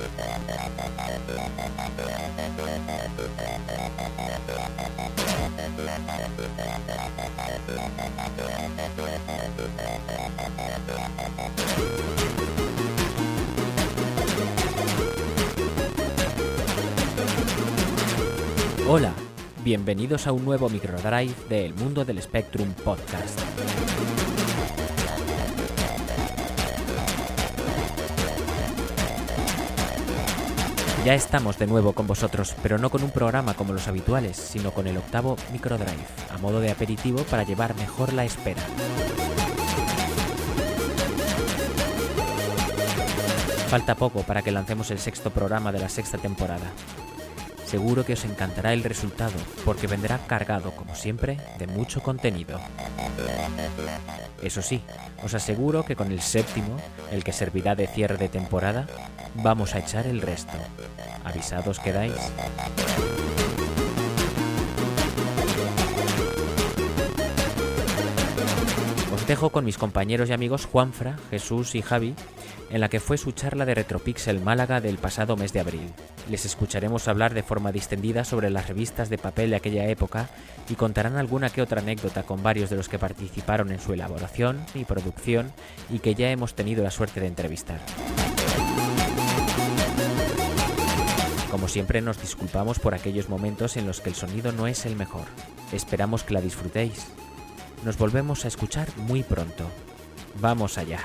Hola, bienvenidos a un nuevo microdrive de El Mundo del Spectrum Podcast. Ya estamos de nuevo con vosotros, pero no con un programa como los habituales, sino con el octavo microdrive, a modo de aperitivo para llevar mejor la espera. Falta poco para que lancemos el sexto programa de la sexta temporada. Seguro que os encantará el resultado, porque vendrá cargado, como siempre, de mucho contenido. Eso sí, os aseguro que con el séptimo, el que servirá de cierre de temporada, vamos a echar el resto. ¿Avisados quedáis? Os dejo con mis compañeros y amigos Juanfra, Jesús y Javi, en la que fue su charla de Retropixel Málaga del pasado mes de abril. Les escucharemos hablar de forma distendida sobre las revistas de papel de aquella época y contarán alguna que otra anécdota con varios de los que participaron en su elaboración y producción y que ya hemos tenido la suerte de entrevistar. Como siempre, nos disculpamos por aquellos momentos en los que el sonido no es el mejor. Esperamos que la disfrutéis. Nos volvemos a escuchar muy pronto. ¡Vamos allá!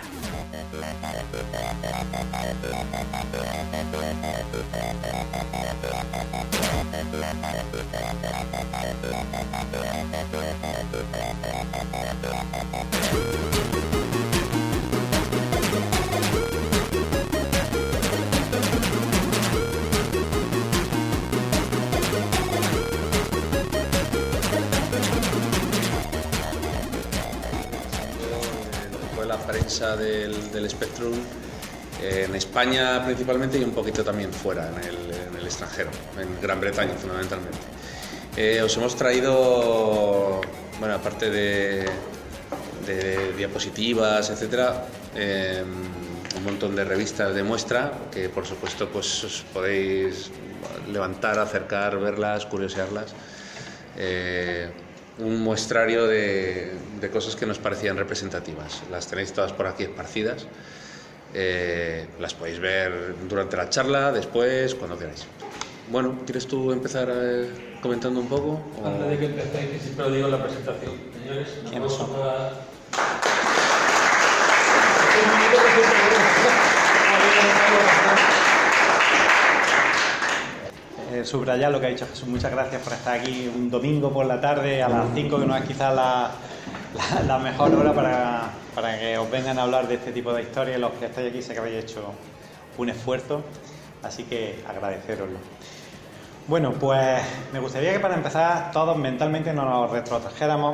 La prensa del Spectrum en España principalmente y un poquito también fuera, en el extranjero, en Gran Bretaña fundamentalmente. Os hemos traído, bueno, aparte de diapositivas, etcétera, un montón de revistas de muestra que por supuesto pues os podéis levantar, acercar, verlas, curiosearlas. Un muestrario de cosas que nos parecían representativas. Las tenéis todas por aquí esparcidas. Las podéis ver durante la charla, después, cuando queráis. Bueno, ¿quieres tú empezar comentando un poco? Antes de que empecéis, que siempre lo digo en la presentación. Señores, ¿quiénes son? Subrayar lo que ha dicho Jesús. Muchas gracias por estar aquí un domingo por la tarde a las 5, que no es quizás la mejor hora para que os vengan a hablar de este tipo de historias. Los que estáis aquí sé que habéis hecho un esfuerzo, así que agradeceroslo. Bueno, pues me gustaría que para empezar todos mentalmente nos retrotrajéramos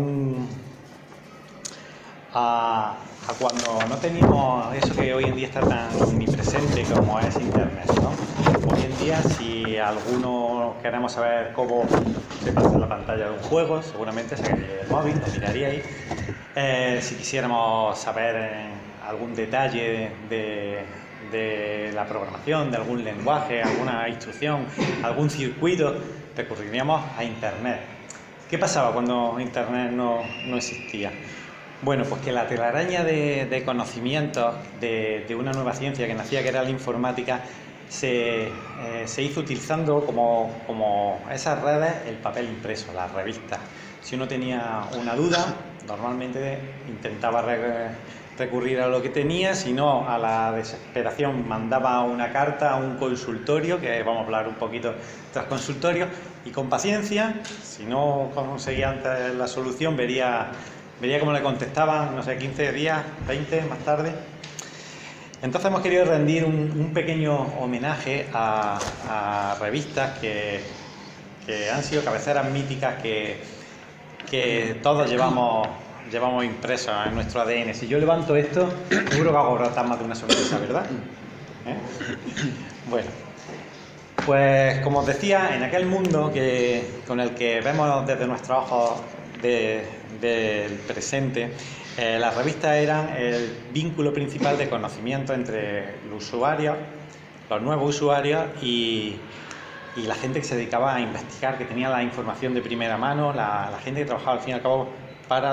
a cuando no teníamos eso que hoy en día está tan omnipresente como es Internet, ¿no? Hoy en día, si alguno queremos saber cómo se pasa la pantalla de un juego, seguramente sacaría el móvil, lo miraríais. Si quisiéramos saber algún detalle de la programación, de algún lenguaje, alguna instrucción, algún circuito, recurriríamos a Internet. ¿Qué pasaba cuando Internet no existía? Bueno, pues que la telaraña de conocimientos de una nueva ciencia que nacía, que era la informática, se hizo utilizando como esas redes el papel impreso, las revistas. Si uno tenía una duda, normalmente intentaba recurrir a lo que tenía, si no, a la desesperación mandaba una carta a un consultorio, que vamos a hablar un poquito tras consultorio, y con paciencia, si no conseguía antes la solución, vería cómo le contestaban, no sé, 15 días, 20 más tarde. Entonces hemos querido rendir un pequeño homenaje a revistas que han sido cabeceras míticas que todos llevamos impresas en nuestro ADN. Si yo levanto esto, seguro que hago brotar más de una sonrisa, ¿verdad? Bueno, pues como os decía, en aquel mundo con el que vemos desde nuestros ojos del presente, las revistas eran el vínculo principal de conocimiento entre el usuario, los nuevos usuarios y la gente que se dedicaba a investigar, que tenía la información de primera mano, la gente que trabajaba al fin y al cabo para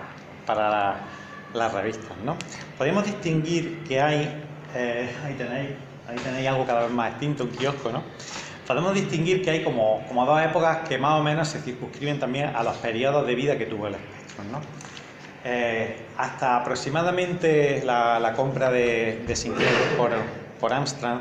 las revistas, ¿no? Podemos distinguir que hay, ahí tenéis algo cada vez más extinto, un kiosco, ¿no? Podemos distinguir que hay como dos épocas que más o menos se circunscriben también a los periodos de vida que tuvo el Spectrum, ¿no? Hasta aproximadamente la compra de Sinclair por Amstrad,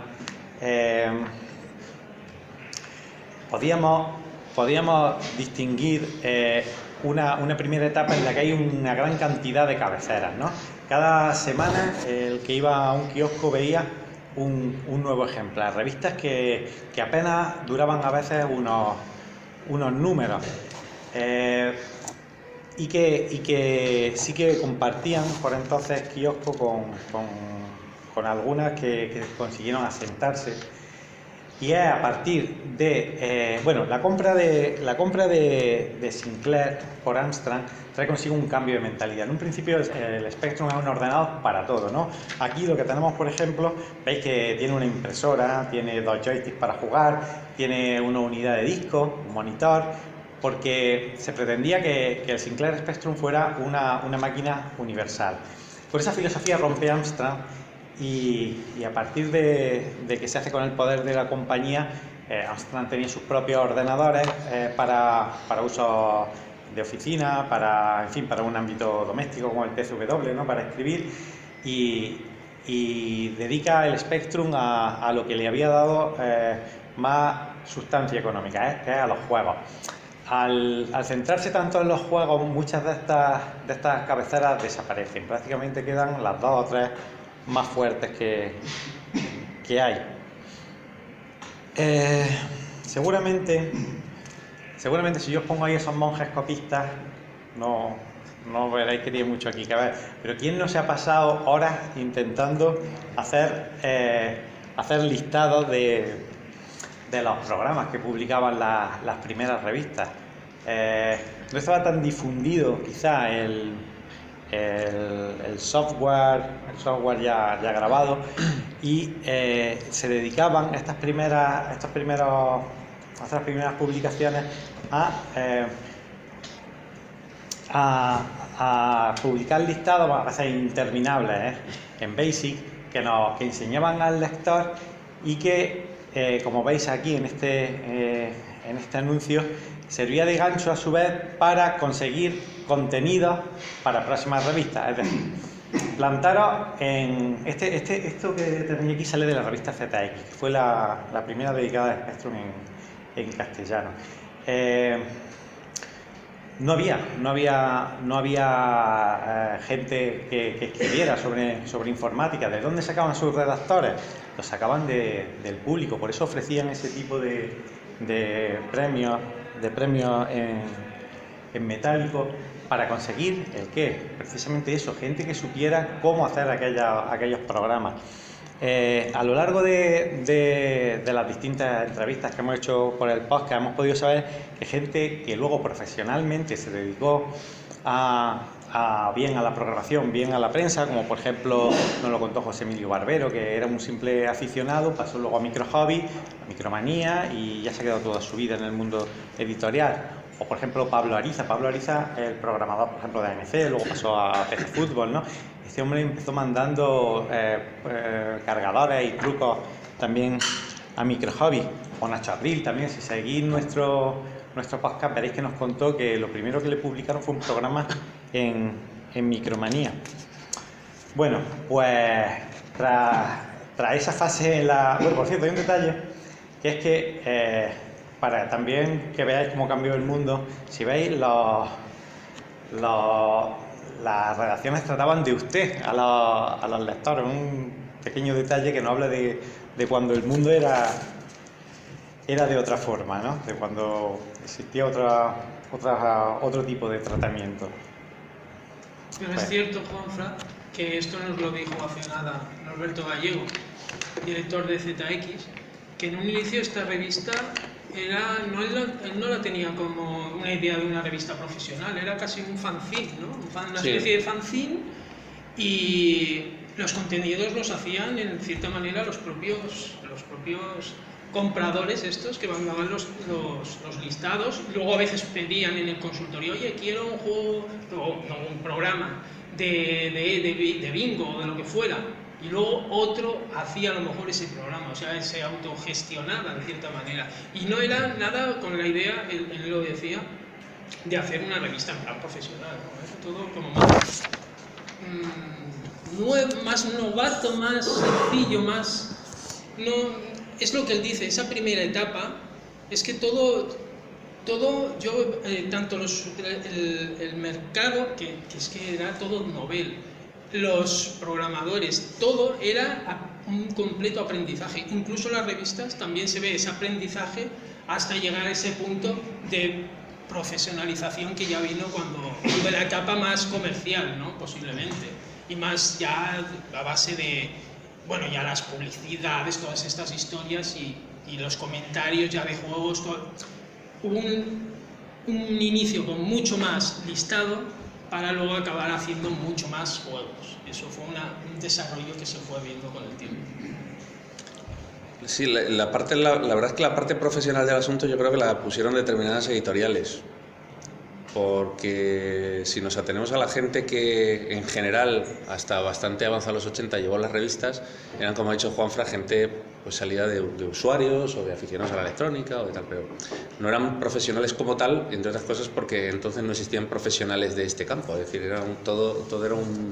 podíamos distinguir una primera etapa en la que hay una gran cantidad de cabeceras, ¿no? Cada semana el que iba a un kiosco veía un nuevo ejemplar, revistas que apenas duraban a veces unos números, y que sí que compartían por entonces kiosco con algunas que consiguieron asentarse. Y es a partir de la compra de Sinclair por Amstrad trae consigo un cambio de mentalidad. En un principio el Spectrum es un ordenador para todo, ¿no? Aquí lo que tenemos, por ejemplo, veis que tiene una impresora, tiene 2 joysticks para jugar, tiene una unidad de disco, un monitor, porque se pretendía que el Sinclair Spectrum fuera una máquina universal. Por esa filosofía rompe Amstrad. Y a partir de que se hace con el poder de la compañía, Amstrad tenía sus propios ordenadores para uso de oficina, para un ámbito doméstico como el TCW, ¿no? Para escribir, y dedica el Spectrum a lo que le había dado más sustancia económica, que es a los juegos. Al centrarse tanto en los juegos, muchas de estas cabeceras desaparecen, prácticamente quedan las 2 o 3 más fuertes que hay. Seguramente si yo os pongo ahí esos monjes copistas, no veréis que tiene mucho aquí que ver, pero ¿quién no se ha pasado horas intentando hacer listados de los programas que publicaban las primeras revistas? No estaba tan difundido quizá el software ya grabado, y se dedicaban estas primeras publicaciones a publicar listados a veces interminables en BASIC que enseñaban al lector, y que como veis aquí en este anuncio, servía de gancho a su vez para conseguir contenidos para próximas revistas. Es decir, plantaros en esto que tenéis aquí sale de la revista ZX, que fue la primera dedicada a Spectrum en castellano. No había gente que escribiera sobre informática. ¿De dónde sacaban sus redactores? Los sacaban del público. Por eso ofrecían ese tipo de premios en metálico, para conseguir ¿el qué? Precisamente eso, gente que supiera cómo hacer aquellos programas. A lo largo de las distintas entrevistas que hemos hecho por el podcast, hemos podido saber que gente que luego profesionalmente se dedicó bien a la programación, bien a la prensa, como por ejemplo nos lo contó José Emilio Barbero, que era un simple aficionado, pasó luego a Microhobby, a Micromanía, y ya se ha quedado toda su vida en el mundo editorial. O por ejemplo Pablo Ariza, el programador, por ejemplo, de ANC, luego pasó a PC Fútbol, ¿no? Este hombre empezó mandando cargadores y trucos también a Microhobby. O Nacho Abril también, si seguís nuestro podcast veréis que nos contó que lo primero que le publicaron fue un programa en Micromanía. Bueno, pues tras esa fase Bueno, por cierto, hay un detalle, que es que para también que veáis cómo cambió el mundo, si veis las redacciones trataban de usted a los lectores, un pequeño detalle que nos habla de cuando el mundo era de otra forma, ¿no? De cuando existía otro tipo de tratamiento. Pero es cierto, Juanfran, que esto nos lo dijo hace nada Norberto Gallego, director de ZX, que en un inicio esta revista él no la tenía como una idea de una revista profesional, era casi un fanzine, ¿no? Una especie de fanzine, y los contenidos los hacían en cierta manera los propios compradores estos que mandaban los listados. Luego a veces pedían en el consultorio, oye, quiero un juego o un programa de bingo o de lo que fuera, y luego otro hacía a lo mejor ese programa, o sea, se autogestionaba de cierta manera, y no era nada con la idea, él lo decía, de hacer una revista en plan profesional, ¿no? Todo como más novato, más sencillo, más... No, es lo que él dice, esa primera etapa es que todo tanto el mercado, que es que era todo novel, los programadores, todo era un completo aprendizaje. Incluso las revistas también se ve ese aprendizaje hasta llegar a ese punto de profesionalización que ya vino cuando la etapa más comercial, ¿no? Posiblemente, y más ya a base de, bueno, ya las publicidades, todas estas historias y los comentarios ya de juegos, hubo un inicio con mucho más listado para luego acabar haciendo mucho más juegos. Eso fue un desarrollo que se fue viendo con el tiempo. Sí, la verdad es que la parte profesional del asunto yo creo que la pusieron determinadas editoriales, porque si nos atenemos a la gente que en general hasta bastante avanzada los 80 llevó las revistas, eran, como ha dicho Juanfra, gente pues salida de usuarios o de aficionados a la electrónica o de tal, pero no eran profesionales como tal, entre otras cosas porque entonces no existían profesionales de este campo, es decir, todo era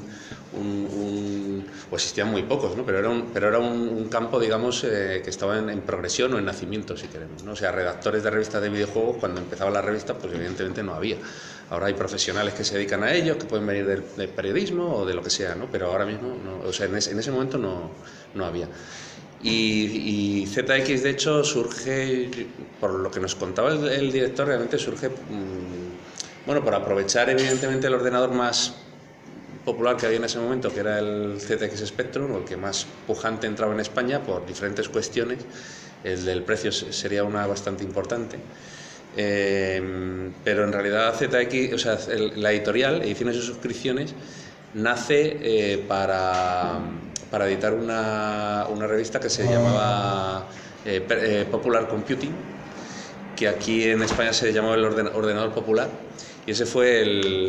o existían muy pocos, ¿no? pero era un campo, digamos, que estaba en progresión o en nacimiento, si queremos, ¿no? O sea, redactores de revistas de videojuegos, cuando empezaba la revista, pues evidentemente no había. Ahora hay profesionales que se dedican a ello, que pueden venir del periodismo o de lo que sea, ¿no? Pero ahora mismo, no, o sea, en ese momento no había. Y ZX, de hecho, surge, por lo que nos contaba el director, realmente surge, bueno, por aprovechar evidentemente el ordenador más popular que había en ese momento, que era el ZX Spectrum, o el que más pujante entraba en España por diferentes cuestiones. El del precio sería una bastante importante. Pero en realidad ZX, o sea, la editorial, Ediciones y Suscripciones, nace para editar una revista que se llamaba Popular Computing, que aquí en España se llamaba el Ordenador Popular, y ese fue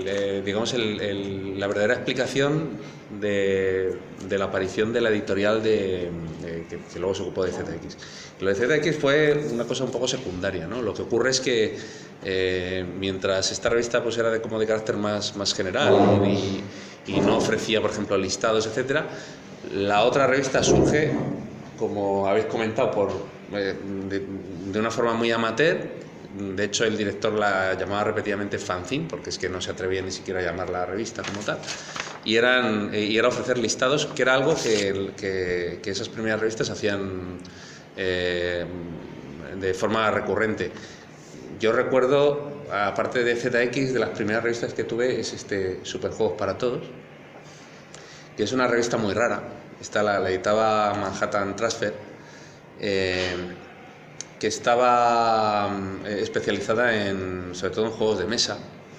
la verdadera explicación de la aparición de la editorial que luego se ocupó de ZX. Lo de ZX fue una cosa un poco secundaria, ¿no? Lo que ocurre es que mientras esta revista pues era de carácter más general y no ofrecía, por ejemplo, listados, etcétera, la otra revista surge, como habéis comentado, de una forma muy amateur. De hecho, el director la llamaba repetidamente fanzine, porque es que no se atrevía ni siquiera a llamar la revista como tal. Y era ofrecer listados, que era algo que esas primeras revistas hacían de forma recurrente. Yo recuerdo, aparte de ZX, de las primeras revistas que tuve es Superjuegos para Todos, que es una revista muy rara. Esta la editaba Manhattan Transfer, que estaba especializada sobre todo en juegos de mesa,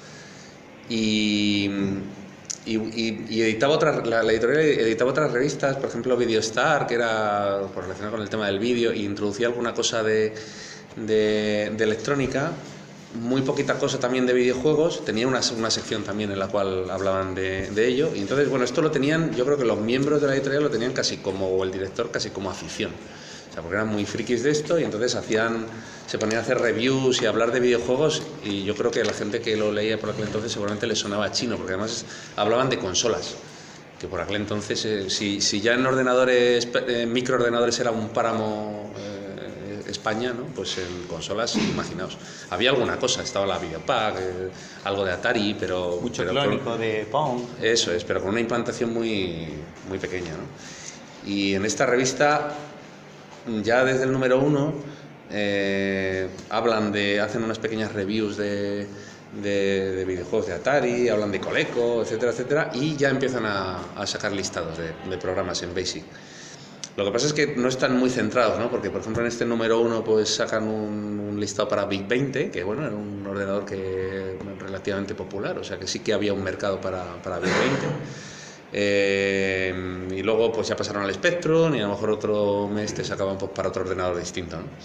y editaba la editorial editaba otras revistas, por ejemplo Videostar, que era relacionada con el tema del vídeo, e introducía alguna cosa de electrónica, muy poquita cosa también de videojuegos. Tenía una sección también en la cual hablaban de ello, y entonces, bueno, esto lo tenían, yo creo que los miembros de la editorial lo tenían casi como, o el director, casi como afición. O sea, porque eran muy frikis de esto, y entonces se ponían a hacer reviews y a hablar de videojuegos, y yo creo que la gente que lo leía por aquel entonces seguramente le sonaba chino, porque además hablaban de consolas, que por aquel entonces, si ya en ordenadores, microordenadores era un páramo España, ¿no? Pues en consolas, imaginaos. Había alguna cosa, estaba la Videopack, algo de Atari, pero... Mucho clónico de Pong. Eso es, pero con una implantación muy, muy pequeña, ¿no? Y en esta revista, ya desde el número 1, hacen unas pequeñas reviews de videojuegos de Atari, hablan de Coleco, etcétera, etcétera, y ya empiezan a sacar listados de programas en BASIC. Lo que pasa es que no están muy centrados, ¿no? Porque, por ejemplo, en este número 1 pues sacan un listado para VIC 20, que bueno, era un ordenador relativamente popular, o sea que sí que había un mercado para VIC Y luego pues ya pasaron al Spectrum y a lo mejor otro mes te sacaban pues para otro ordenador distinto, ¿no?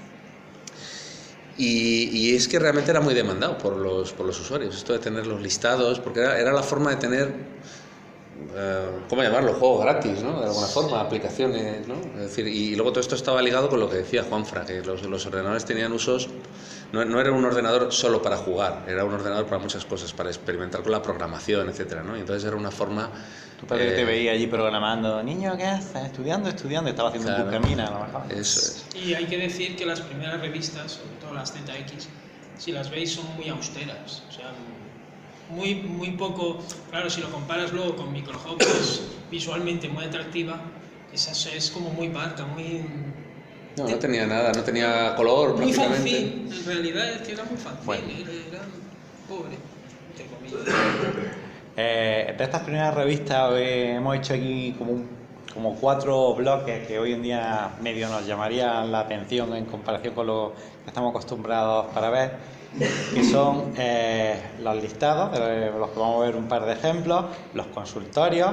Y es que realmente era muy demandado por los usuarios, esto de tener los listados, porque era la forma de tener, ¿cómo llamarlo? Juegos gratis, ¿no? De alguna forma, aplicaciones, ¿no? Es decir, y luego todo esto estaba ligado con lo que decía Juanfra, que los ordenadores tenían usos, no era un ordenador solo para jugar, era un ordenador para muchas cosas, para experimentar con la programación, etcétera, ¿no? Y entonces era una forma... Tu padre te veía allí programando, niño, ¿qué haces? Estudiando, estaba haciendo un buscamina a lo mejor. Eso es. Y hay que decir que las primeras revistas, sobre todo las ZX, si las veis son muy austeras, o sea, muy poco, claro, si lo comparas luego con Microhop, que es visualmente muy atractiva, esa es como muy parca, muy... No tenía nada, no tenía color muy prácticamente. fanzine, en realidad es que era muy fanzine, Bueno. era pobre, entre comillas. De estas primeras revistas hemos hecho aquí como 4 bloques que hoy en día medio nos llamarían la atención en comparación con lo que estamos acostumbrados para ver, que son los listados, de los que vamos a ver un par de ejemplos, los consultorios,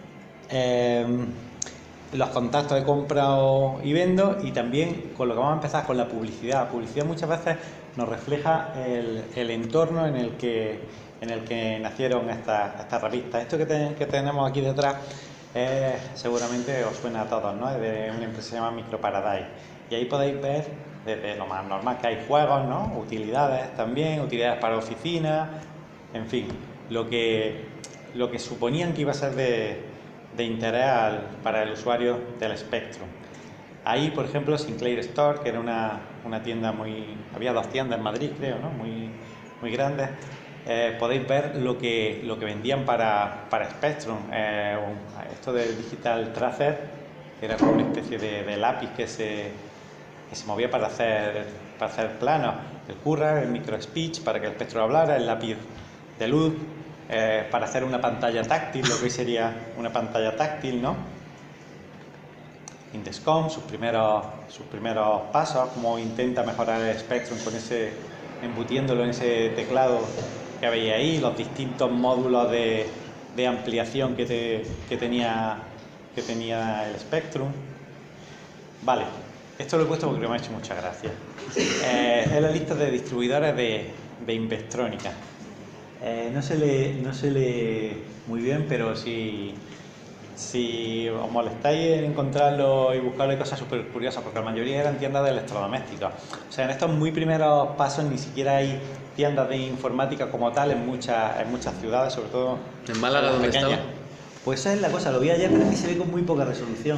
los contactos de compra y vendo, y también con lo que vamos a empezar con la publicidad. La publicidad muchas veces nos refleja el entorno en el que nacieron estas revistas. Esto que tenemos aquí detrás seguramente os suena a todos, ¿no? Es de una empresa que se llama Microparadise, y ahí podéis ver desde lo más normal que hay juegos, ¿no? Utilidades también, utilidades para oficinas, en fin, lo que suponían que iba a ser de interés para el usuario del Spectrum. Ahí, por ejemplo, Sinclair Store, que era una tienda había 2 tiendas en Madrid, creo, ¿no? Muy grandes. Podéis ver lo que vendían para Spectrum. Esto del Digital Tracer, que era como una especie de lápiz que se movía para hacer planos. El Currer, el Micro Speech para que el Spectrum hablara, el lápiz de luz para hacer una pantalla táctil, lo que hoy sería una pantalla táctil, ¿no? Indescom, sus primeros pasos, cómo intenta mejorar el Spectrum embutiéndolo en ese teclado que veis ahí, los distintos módulos de ampliación que tenía el Spectrum. Vale, esto lo he puesto porque me ha hecho mucha gracia. Es la lista de distribuidores de Investrónica. No se lee muy bien, pero si os molestáis en encontrarlo y buscarlo, hay cosas súper curiosas, porque la mayoría eran tiendas de electrodomésticos. O sea, en estos muy primeros pasos ni siquiera hay tiendas de informática como tal en muchas ciudades, sobre todo ¿En Málaga dónde pequeñas. estaba? Pues esa es la cosa, lo vi ayer, pero es que se ve con muy poca resolución.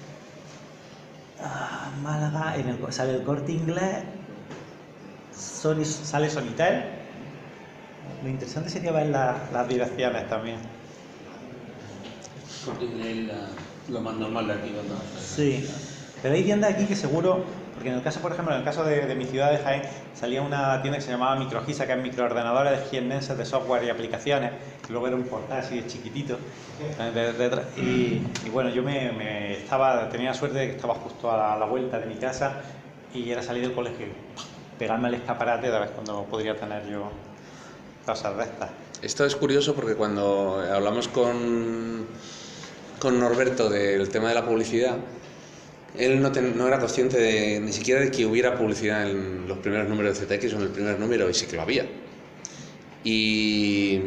Málaga, sale el Corte Inglés, Sale Sonitel. lo interesante sería ver Las direcciones también. Lo más normal de aquí, ¿verdad? sí, Pero hay tiendas aquí que seguro, porque en el caso, por ejemplo, en el caso de mi ciudad de Jaén, salía una tienda que se llamaba Microgisa, que es microordenadores jiennenses de software y aplicaciones, que luego era un portal así de chiquitito. Y bueno, yo tenía la suerte de que estaba justo a la vuelta de mi casa y era salir del colegio y pegarme al escaparate de ver cuando podría tener yo cosas de estas. Esto es curioso porque cuando hablamos con Norberto del tema de la publicidad, él no era consciente ni siquiera de que hubiera publicidad en los primeros números de ZX o en el primer número, y sí que lo había. Y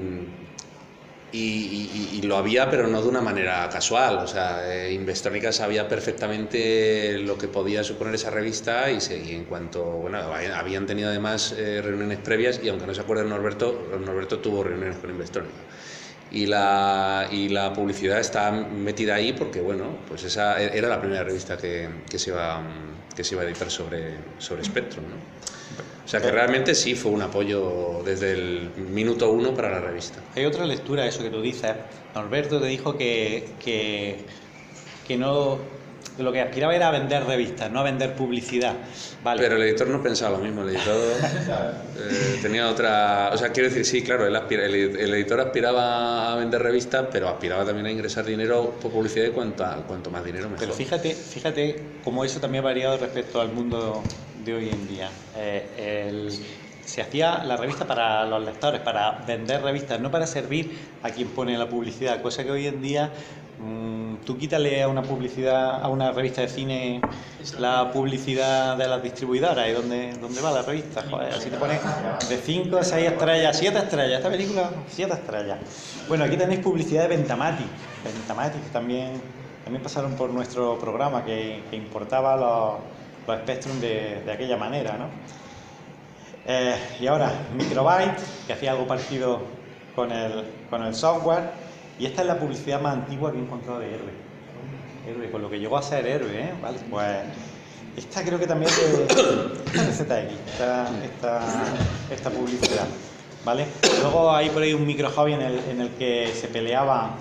lo había, pero no de una manera casual. O sea, Investrónica sabía perfectamente lo que podía suponer esa revista y en cuanto, bueno, habían tenido además reuniones previas, y aunque no se acuerde Norberto tuvo reuniones con Investrónica. Y la publicidad está metida ahí porque, bueno, pues esa era la primera revista que se iba a editar sobre Spectrum, ¿no? O sea que realmente sí fue un apoyo desde el minuto 1 para la revista. Hay otra lectura de eso que tú dices. Norberto te dijo que no, lo que aspiraba era a vender revistas, no a vender publicidad. Vale. Pero el editor no pensaba lo mismo. El editor tenía otra... O sea, quiero decir, sí, claro, el editor aspiraba a vender revistas, pero aspiraba también a ingresar dinero por publicidad, y cuanto más dinero mejor. Pero fíjate cómo eso también ha variado respecto al mundo de hoy en día. se hacía la revista para los lectores, para vender revistas, no para servir a quien pone la publicidad, cosa que hoy en día tú quítale a una publicidad, a una revista de cine, la publicidad de las distribuidoras y dónde va la revista. Joder, así te pones de 5 a 6 estrellas, 7 estrellas, esta película 7 estrellas. Bueno, aquí tenéis publicidad de Ventamatic que también pasaron por nuestro programa, que importaba los Spectrum de aquella manera, ¿no? Y ahora Microbyte, que hacía algo parecido con el software, y esta es la publicidad más antigua que he encontrado de Herbe, con lo que llegó a ser Herbe, ¿eh? Vale, pues esta creo que también de ZX, esta publicidad, ¿vale? Luego hay por ahí un micro hobby en el que se peleaba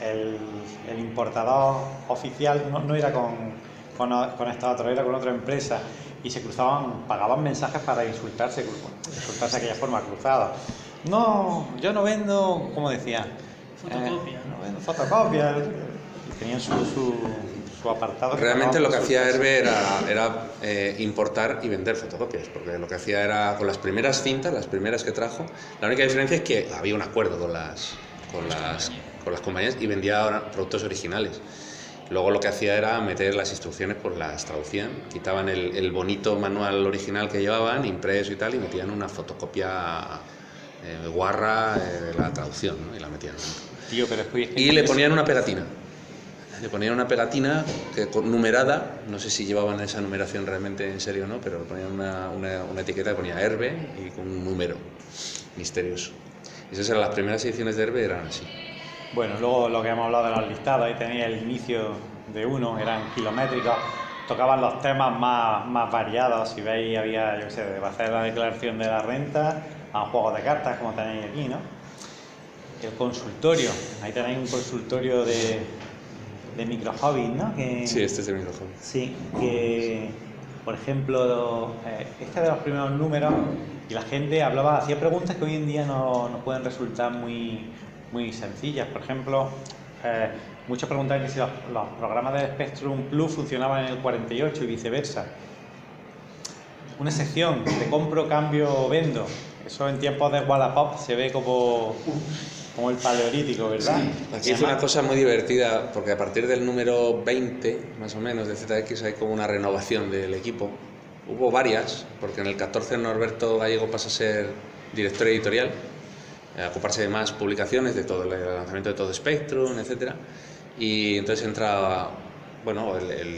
el importador oficial, no era con esta otra, era con otra empresa, y se cruzaban, pagaban mensajes para insultarse de aquella forma, cruzada. No, yo no vendo, como decía, Fotocopia. no vendo fotocopias, y tenían su apartado. Realmente lo que hacía Herbe era importar y vender fotocopias, porque lo que hacía era, con las primeras cintas, las primeras que trajo, la única diferencia es que había un acuerdo con las compañías y vendía ahora productos originales. Luego lo que hacía era meter las instrucciones, pues las traducían, quitaban el bonito manual original que llevaban, impreso y tal, y metían una fotocopia guarra de la traducción, ¿no? Y la metían dentro. Tío, pero es que Y le ponían una pegatina. Le ponían una pegatina numerada, no sé si llevaban esa numeración realmente en serio o no, pero le ponían una etiqueta que ponía Herbe y con un número misterioso. Esas eran las primeras ediciones de Herbe, eran así. Bueno, luego lo que hemos hablado de los listados, ahí tenía el inicio de uno, eran kilométricos, tocaban los temas más variados. Si veis, había, yo qué sé, de hacer la declaración de la renta a juegos de cartas, como tenéis aquí, ¿no? El consultorio, ahí tenéis un consultorio de micro hobbies, ¿no? Sí, este es el micro hobby. Sí, que por ejemplo, este de los primeros números, y la gente hacía preguntas que hoy en día no pueden resultar muy sencillas. Por ejemplo, muchos preguntaban que si los programas de Spectrum Plus funcionaban en el 48 y viceversa. Una sección de compro, cambio, vendo. Eso en tiempos de Wallapop se ve como el paleolítico, ¿verdad? Sí. Aquí hice una cosa muy divertida, porque a partir del número 20, más o menos, de ZX, hay como una renovación del equipo. Hubo varias, porque en el 14 Norberto Gallego pasa a ser director editorial, a ocuparse de más publicaciones, de todo el lanzamiento de todo Spectrum, etcétera. Y entonces entra, bueno,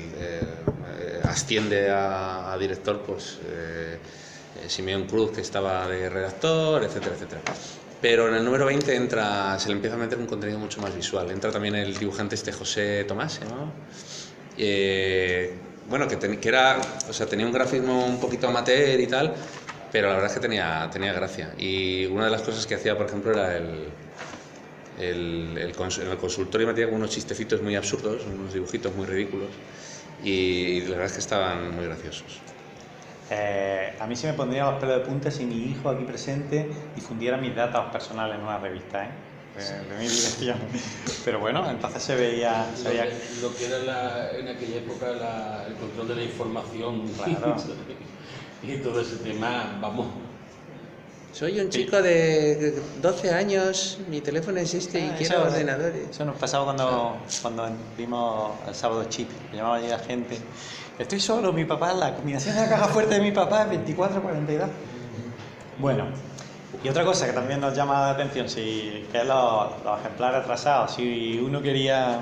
asciende a director, pues Simeón Cruz, que estaba de redactor, etcétera, etcétera. Pero en el número 20 se le empieza a meter un contenido mucho más visual. Entra también el dibujante José Tomás, ¿no? Bueno, que era, o sea, tenía un grafismo un poquito amateur y tal, pero la verdad es que tenía gracia. Y una de las cosas que hacía, por ejemplo, era en el consultorio metía unos chistecitos muy absurdos, unos dibujitos muy ridículos, y la verdad es que estaban muy graciosos. A mí se me pondrían los pelos de punta si mi hijo aquí presente difundiera mis datos personales en una revista, de mi dirección. Pero bueno, entonces se veía... Lo que era en aquella época el control de la información. Claro. Y todo ese tema, vamos. Soy un chico de 12 años, mi teléfono es y quiero ordenadores. Eso nos pasaba cuando vimos el sábado chip, que llamaba allí la gente. Estoy solo, mi papá, la combinación de la caja fuerte de mi papá es 24-42. Bueno, y otra cosa que también nos llama la atención, que es los ejemplares atrasados. Si uno quería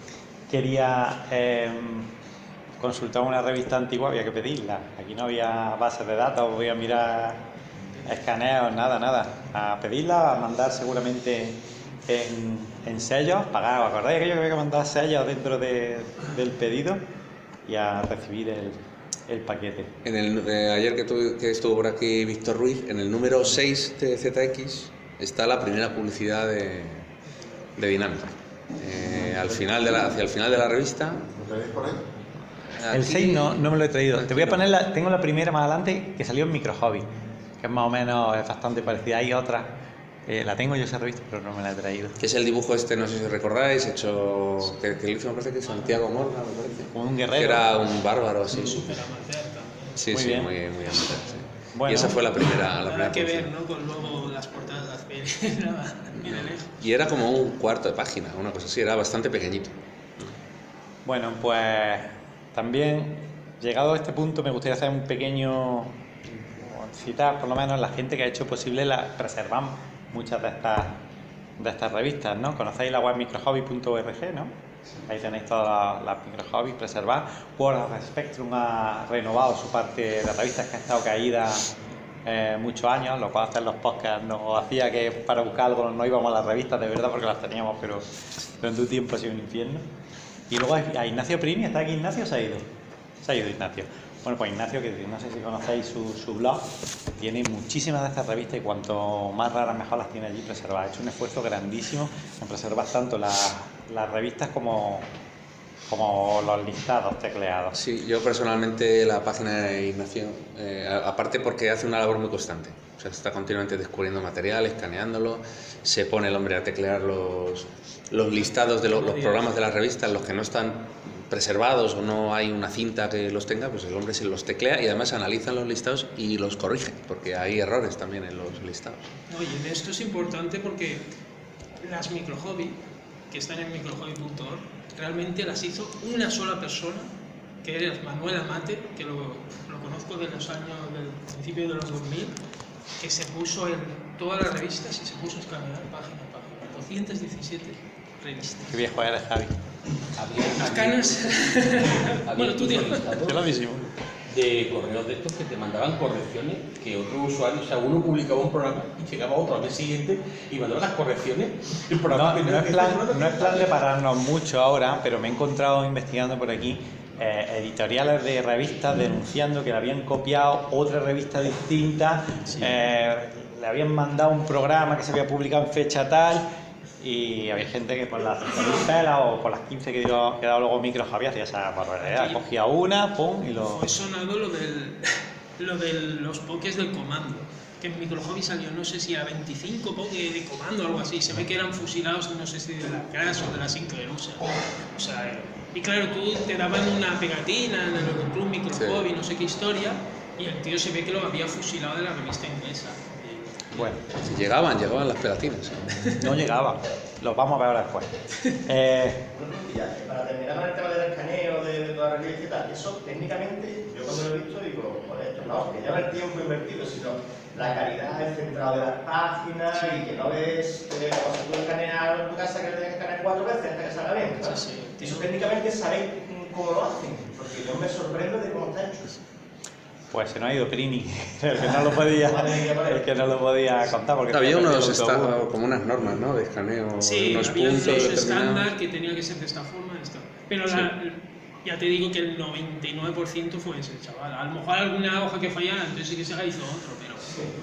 consultar una revista antigua, había que pedirla. Aquí no había bases de datos, voy a mirar escaneos, nada. A pedirla, a mandar seguramente en sellos, pagar. ¿Os acordáis aquello que había que mandar sellos dentro del pedido? Y a recibir el paquete. Ayer que estuvo por aquí Víctor Ruiz, en el número 6 de ZX está la primera publicidad de Dinámica. Hacia el final de la revista. ¿Lo tenéis por ahí? Aquí, El 6 no me lo he traído. Te voy a poner tengo la primera más adelante que salió en Micro Hobby, que es más o menos bastante parecida. Hay otra, la tengo yo esa revista, pero no me la he traído. que es el dibujo no sé si recordáis, hecho que lo hizo, me parece que Santiago Morna, me parece. Como un guerrero. Que era un bárbaro, así. Súper amateur también. Sí, Muy sí, bien. muy amateur, sí. Y esa fue la primera. Nada que ver, ¿no? Con luego las portadas de Azperi. Y era como un cuarto de página, una cosa así, era bastante pequeñito. Bueno, pues también, llegado a este punto, me gustaría hacer un pequeño... citar por lo menos la gente que ha hecho posible preservar muchas de estas revistas, ¿no? Conocéis la web microhobby.org, ¿no? Ahí tenéis todas las microhobbies preservadas. World of Spectrum ha renovado su parte de revistas que ha estado caída muchos años, lo cual hacer los podcasts nos hacía que para buscar algo no íbamos a las revistas de verdad porque las teníamos, pero durante un tiempo ha sido un infierno. Y luego a Ignacio Prini, ¿está aquí Ignacio o se ha ido? Se ha ido Ignacio. Bueno, pues Ignacio, que no sé si conocéis su blog, tiene muchísimas de estas revistas y cuanto más raras mejor las tiene allí preservadas. Ha hecho un esfuerzo grandísimo en preservar tanto las revistas como los listados tecleados. Sí, yo personalmente la página de Ignacio, aparte porque hace una labor muy constante, o sea, está continuamente descubriendo material, escaneándolo, se pone el hombre a teclear los listados de los programas de las revistas, los que no están preservados o no hay una cinta que los tenga, pues el hombre se los teclea y además analiza los listados y los corrige, porque hay errores también en los listados. Oye, esto es importante porque las microhobby, que están en microhobby.org, realmente las hizo una sola persona, que es Manuel Amate, que lo conozco de los años del principio de los 2000, que se puso en todas las revistas y se puso a escanear página a página, 217 revistas. Qué viejo eres, Javi. Las canas. Bueno, tú tienes. Yo lo disimulo. De correos de estos que te mandaban correcciones, que otro usuario, o sea, uno publicaba un programa y llegaba otro al mes siguiente y mandaba las correcciones. No es plan de pararnos mucho ahora, pero me he encontrado investigando por aquí editoriales de revistas denunciando que le habían copiado otra revista distinta, sí. Le habían mandado un programa que se había publicado en fecha tal. Y había gente que por las 5.000 o por las 15 que dio luego Microhobby hacía esa barbaridad, cogía una, pum, y lo... Fue sonado lo de los pokés del comando, que en Microhobby salió, no sé si a 25 pokés de comando o algo así, se ve que eran fusilados, no sé si de la Crash o de la Sinclair-USA. O sea, y claro, tú te daban una pegatina en el club Microhobby, sí. No sé qué historia, y el tío se ve que lo había fusilado de la revista inglesa. Bueno, si llegaban las pegatinas. No llegaban, los vamos a ver ahora después. Para terminar con el tema del escaneo de toda la revista y tal, eso técnicamente, yo cuando lo he visto digo, joder, esto no, que ya no es el tiempo invertido, sino la calidad, el centrado de las páginas, sí. Y que no ves como si tú escaneas en tu casa que lo tienes que escanear 4 veces hasta que salga bien. Sí, sí. Eso técnicamente sabéis cómo lo hacen, porque yo me sorprendo de cómo está hecho. Pues se nos ha ido Prini, el que no lo podía contar. Porque había como unas normas, ¿no? De escaneo, sí, unos había puntos unos estándar que tenía que ser de esta forma. Pero sí. Ya te digo que el 99% fue ese chaval. A lo mejor alguna hoja que fallara, entonces sí que se hizo otro, pero...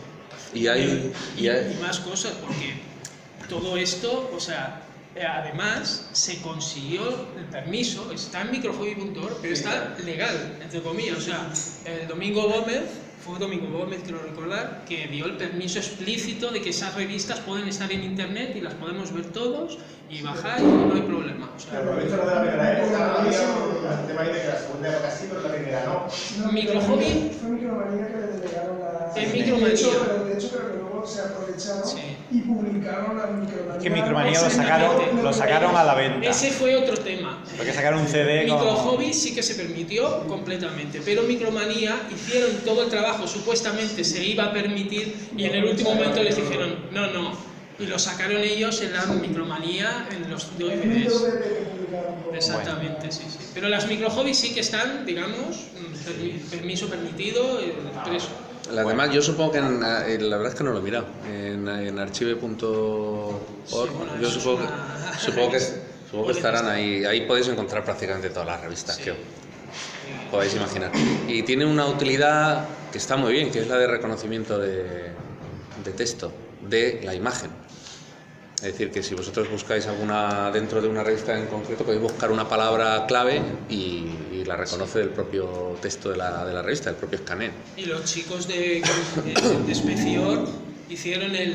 Sí. Y más cosas, porque todo esto, o sea... Además, se consiguió el permiso, está en microhobby.org, pero está legal, entre comillas. O sea, el Domingo Gómez, quiero recordar, que dio el permiso explícito de que esas revistas pueden estar en internet y las podemos ver todos y bajar y no hay problema. O sea, pero esto no de la primera época, había el tema de que la segunda época sí, pero la primera no. Microhobby. Fue Micromanía que le delegaron la... En Micromanía. De hecho, creo que luego se aprovecharon y publicaron la Micromanía. Es que Micromanía lo sacaron a la venta. Ese fue otro tema. Porque sacaron un CD con... Microhobby sí que se permitió completamente, pero Micromanía hicieron todo el trabajo, supuestamente se iba a permitir y en el último momento les dijeron no. Y lo sacaron ellos en la Micromanía, en los DVDs. Exactamente, sí. Pero las microhobbies sí que están, digamos, permiso permitido, preso. Las demás, yo supongo que la verdad es que no lo he mirado. En archive.org, yo supongo que estarán ahí. Ahí podéis encontrar prácticamente todas las revistas que podéis imaginar. Y tiene una utilidad que está muy bien, que es la de reconocimiento de texto, de la imagen. Es decir, que si vosotros buscáis alguna dentro de una revista en concreto, podéis buscar una palabra clave y la reconoce el propio texto de la revista, el propio escaneo. Y los chicos de Specior hicieron el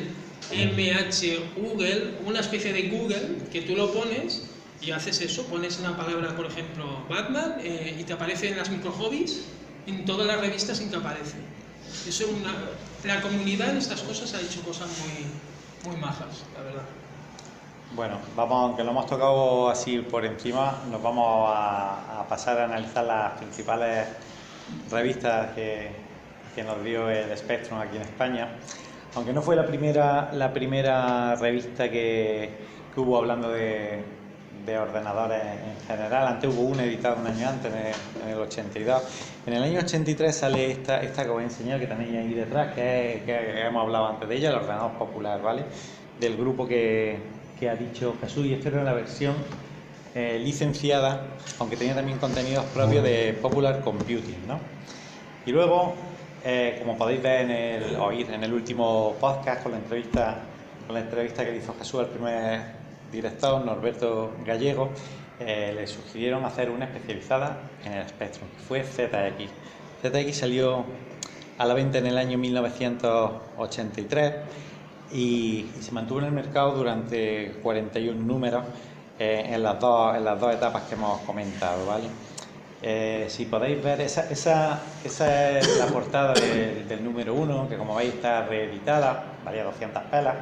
MH Google, una especie de Google que tú lo pones y haces eso, pones una palabra, por ejemplo, Batman, y te aparece en las microhobbies, en todas las revistas en que aparece. Eso la comunidad en estas cosas ha hecho cosas muy majas, la verdad. Bueno, aunque lo hemos tocado así por encima, nos vamos a pasar a analizar las principales revistas que nos dio el Spectrum aquí en España. Aunque no fue la primera revista que hubo hablando de ordenadores en general. Antes hubo una editada un año antes, en el 82. En el año 83 sale esta que os voy a enseñar, que tenéis ahí detrás, que hemos hablado antes de ella, el ordenador popular, ¿vale? Del grupo que ha dicho Jesús, y esta era la versión licenciada, aunque tenía también contenidos propios de Popular Computing, ¿no? Y luego, como podéis ver oír en el último podcast con la entrevista que le hizo Jesús al primer director, Norberto Gallego, le sugirieron hacer una especializada en el Spectrum, que fue ZX. ZX salió a la venta en el año 1983 y se mantuvo en el mercado durante 41 números en las dos etapas que hemos comentado, ¿vale? Si podéis ver, esa es la portada del número 1, que como veis está reeditada, valía 200 pelas.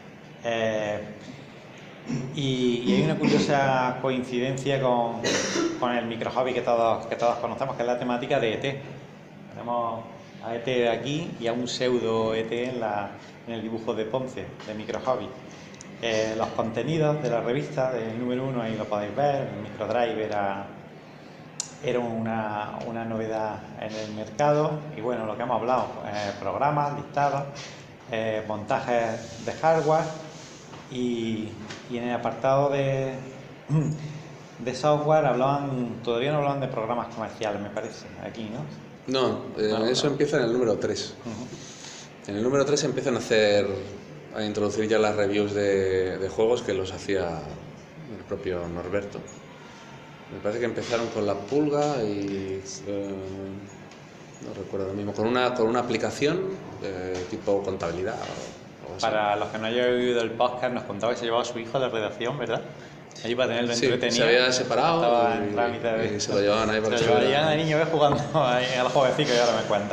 Y hay una curiosa coincidencia con el micro hobby que todos conocemos, que es la temática de ET. Tenemos a ET aquí y a un pseudo ET en el dibujo de Ponce, de micro hobby. Los contenidos de la revista, del número 1, ahí lo podéis ver. El microdrive era una novedad en el mercado, y bueno, lo que hemos hablado, programas, listados, montajes de hardware, y en el apartado de software todavía no hablaban de programas comerciales, me parece, aquí, ¿no? No, eso empieza en el número 3. En el número 3 empiezan a introducir ya las reviews de juegos que los hacía el propio Norberto. Me parece que empezaron con la Pulga y no recuerdo lo mismo, con una aplicación tipo contabilidad o así. Para los que no hayan oído el podcast, nos contaba que se llevaba a su hijo a la redacción, ¿verdad? Allí para tenerlo entretenido. Se había separado y se lo llevaban ahí para que se lo llevaban de niño jugando ahí al jueguecito, y ahora me cuenta.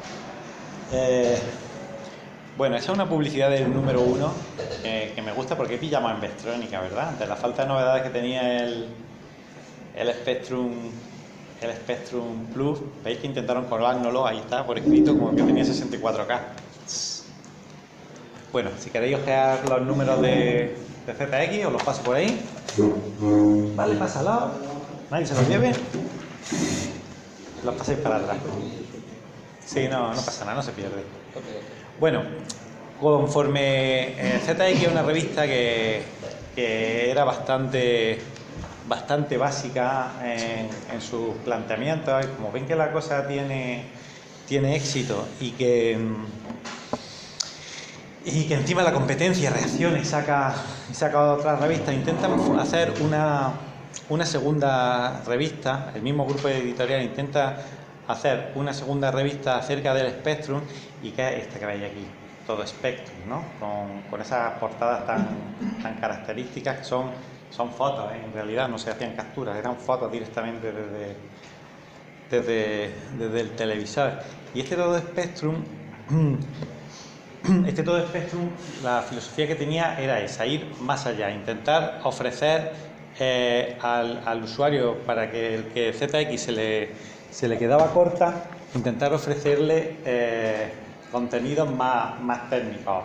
Bueno, esa es una publicidad del número 1 que me gusta porque pillamos en Vestrónica, ¿verdad? Ante la falta de novedades que tenía el Spectrum Plus, veis que intentaron colgárnoslo, ahí está, por escrito, como que tenía 64K. Bueno, si queréis ojear los números de ZX, os los paso por ahí. Vale, pásalo. Nadie se los lleve. Los paséis para atrás. Sí, no pasa nada, no se pierde. Bueno, conforme ZX es una revista que era bastante básica en sus planteamientos, y como ven que la cosa tiene éxito y que encima la competencia reacciona y saca otra revista, intentan hacer una segunda revista. El mismo grupo editorial intenta hacer una segunda revista acerca del Spectrum, y que es esta que veis aquí, todo Spectrum, ¿no? Con esas portadas tan características, que son fotos, en realidad no se hacían capturas, eran fotos directamente desde el televisor. Y este todo Spectrum, la filosofía que tenía era esa, ir más allá, intentar ofrecer al usuario, para que el que ZX se le quedaba corta, intentar ofrecerle contenidos más técnicos.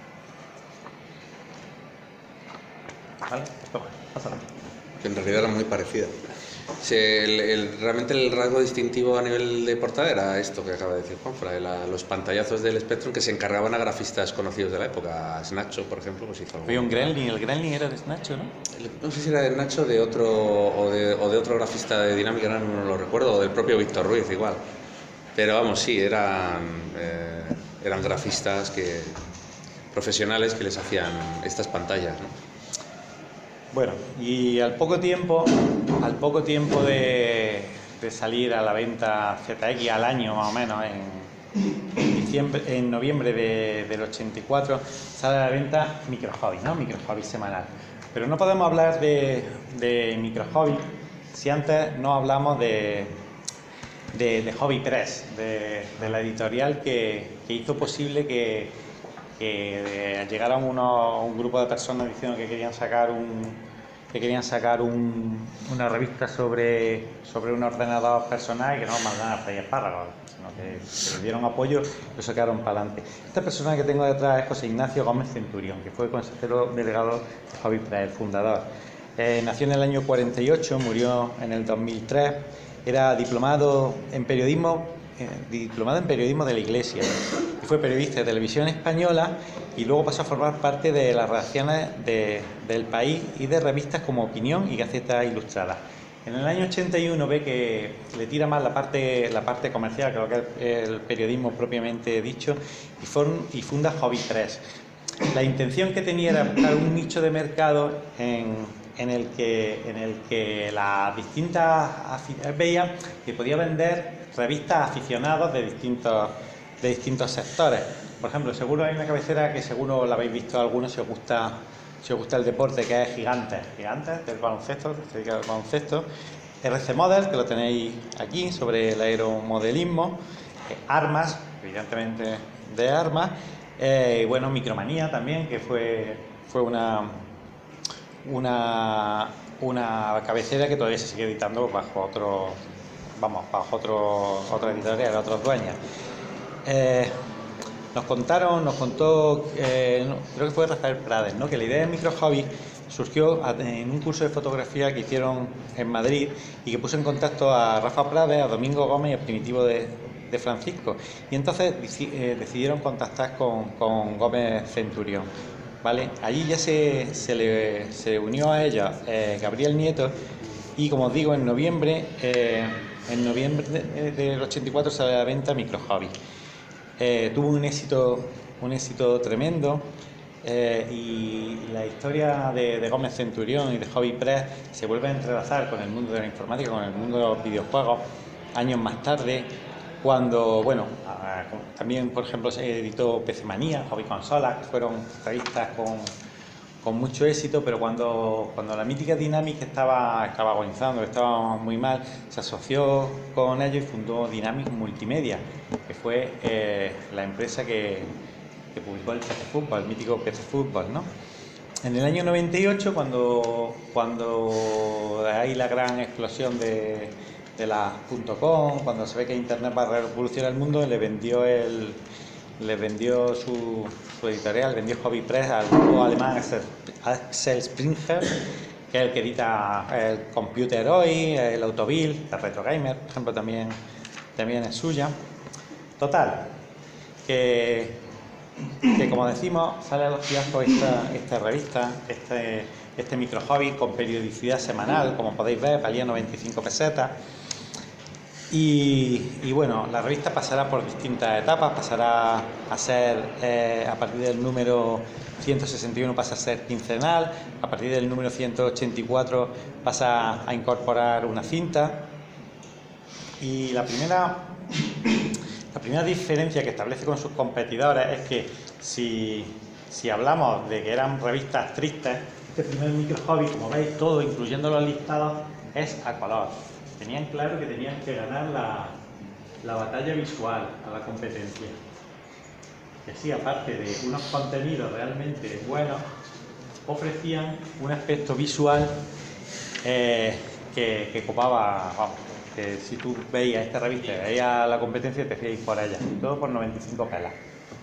¿Vale? Toma, pásala. Que en realidad era muy parecida. Realmente el rasgo distintivo a nivel de portada era esto que acaba de decir Juanfra, los pantallazos del Spectrum que se encargaban a grafistas conocidos de la época. Snacho, por ejemplo, pues hizo algo. Había un Gremlin, el Gremlin era de Snacho, ¿no? No sé si era de Nacho, de otro o de otro grafista de dinámica, no lo recuerdo, o del propio Víctor Ruiz igual. Pero vamos, sí, eran grafistas profesionales que les hacían estas pantallas, ¿no? Bueno, y al poco tiempo de salir a la venta ZX, al año más o menos, en noviembre del 84, sale a la venta Micro Hobby, ¿no? Micro Hobby semanal. Pero no podemos hablar de Micro Hobby si antes no hablamos de de Hobby Press, de la editorial que hizo posible que llegara un grupo de personas diciendo que querían sacar una revista sobre un ordenador personal y que no nos mandaran a freír espárragos, sino que le dieron apoyo y lo sacaron para adelante. Esta persona que tengo detrás es José Ignacio Gómez Centurión, que fue consejero delegado de Hobby Press, el fundador. Nació en el año 48, murió en el 2003, era diplomado en periodismo de la Iglesia, y fue periodista de Televisión Española y luego pasó a formar parte de las redacciones del País y de revistas como Opinión y Gaceta Ilustrada. En el año 81 ve que le tira más la parte comercial que lo que es el periodismo propiamente dicho y funda Hobby Press. La intención que tenía era buscar un nicho de mercado en el que las distintas veían que podía vender revistas a aficionados de distintos sectores. Por ejemplo, seguro hay una cabecera que seguro la habéis visto algunos si os gusta el deporte, que es Gigantes del baloncesto, dedicado al baloncesto. RC Model, que lo tenéis aquí, sobre el aeromodelismo. Armas, evidentemente de armas. Y bueno, Micromanía también, que fue una cabecera que todavía se sigue editando bajo otra editorial, otros dueños. Nos contó, creo que fue Rafael Prades, ¿no?, que la idea de Micro Hobby surgió en un curso de fotografía que hicieron en Madrid y que puso en contacto a Rafa Prades, a Domingo Gómez y a Primitivo de Francisco. Y entonces decidieron contactar con Gómez Centurión. ¿Vale? Allí ya se unió a ella Gabriel Nieto y, como os digo, en noviembre del 84 sale a la venta Micro Hobby. Tuvo un éxito tremendo y la historia de Gómez Centurión y de Hobby Press se vuelve a entrelazar con el mundo de la informática, con el mundo de los videojuegos años más tarde, cuando, bueno, también, por ejemplo, se editó PC Manía, Hobby Consolas, que fueron revistas con mucho éxito, pero cuando la mítica Dynamic estaba agonizando, estaba muy mal, se asoció con ellos y fundó Dynamic Multimedia, que fue la empresa que publicó el PC Fútbol, el mítico PC Fútbol, ¿no? En el año 98, cuando hay la gran explosión de las .com, cuando se ve que Internet va a revolucionar el mundo, le vendió su editorial, vendió Hobby Press al grupo alemán Axel Springer, que es el que edita el Computer Hoy, el Autobild, el Retro Gamer, por ejemplo, también es suya. Total, que como decimos, sale a los kioscos esta revista, este Micro Hobby con periodicidad semanal, como podéis ver, valía 95 pesetas. Y bueno, la revista pasará por distintas etapas, pasará a ser, a partir del número 161 pasa a ser quincenal, a partir del número 184 pasa a incorporar una cinta. Y la primera diferencia que establece con sus competidores es que si hablamos de que eran revistas tristes, este primer Micro Hobby, como veis, todo, incluyendo los listados, es a color. Tenían claro que tenían que ganar la batalla visual a la competencia. Que sí, aparte de unos contenidos realmente buenos, ofrecían un aspecto visual que copaba, vamos, que si tú veías esta revista y veías la competencia, te hacíais por ella, todo por 95 pelas.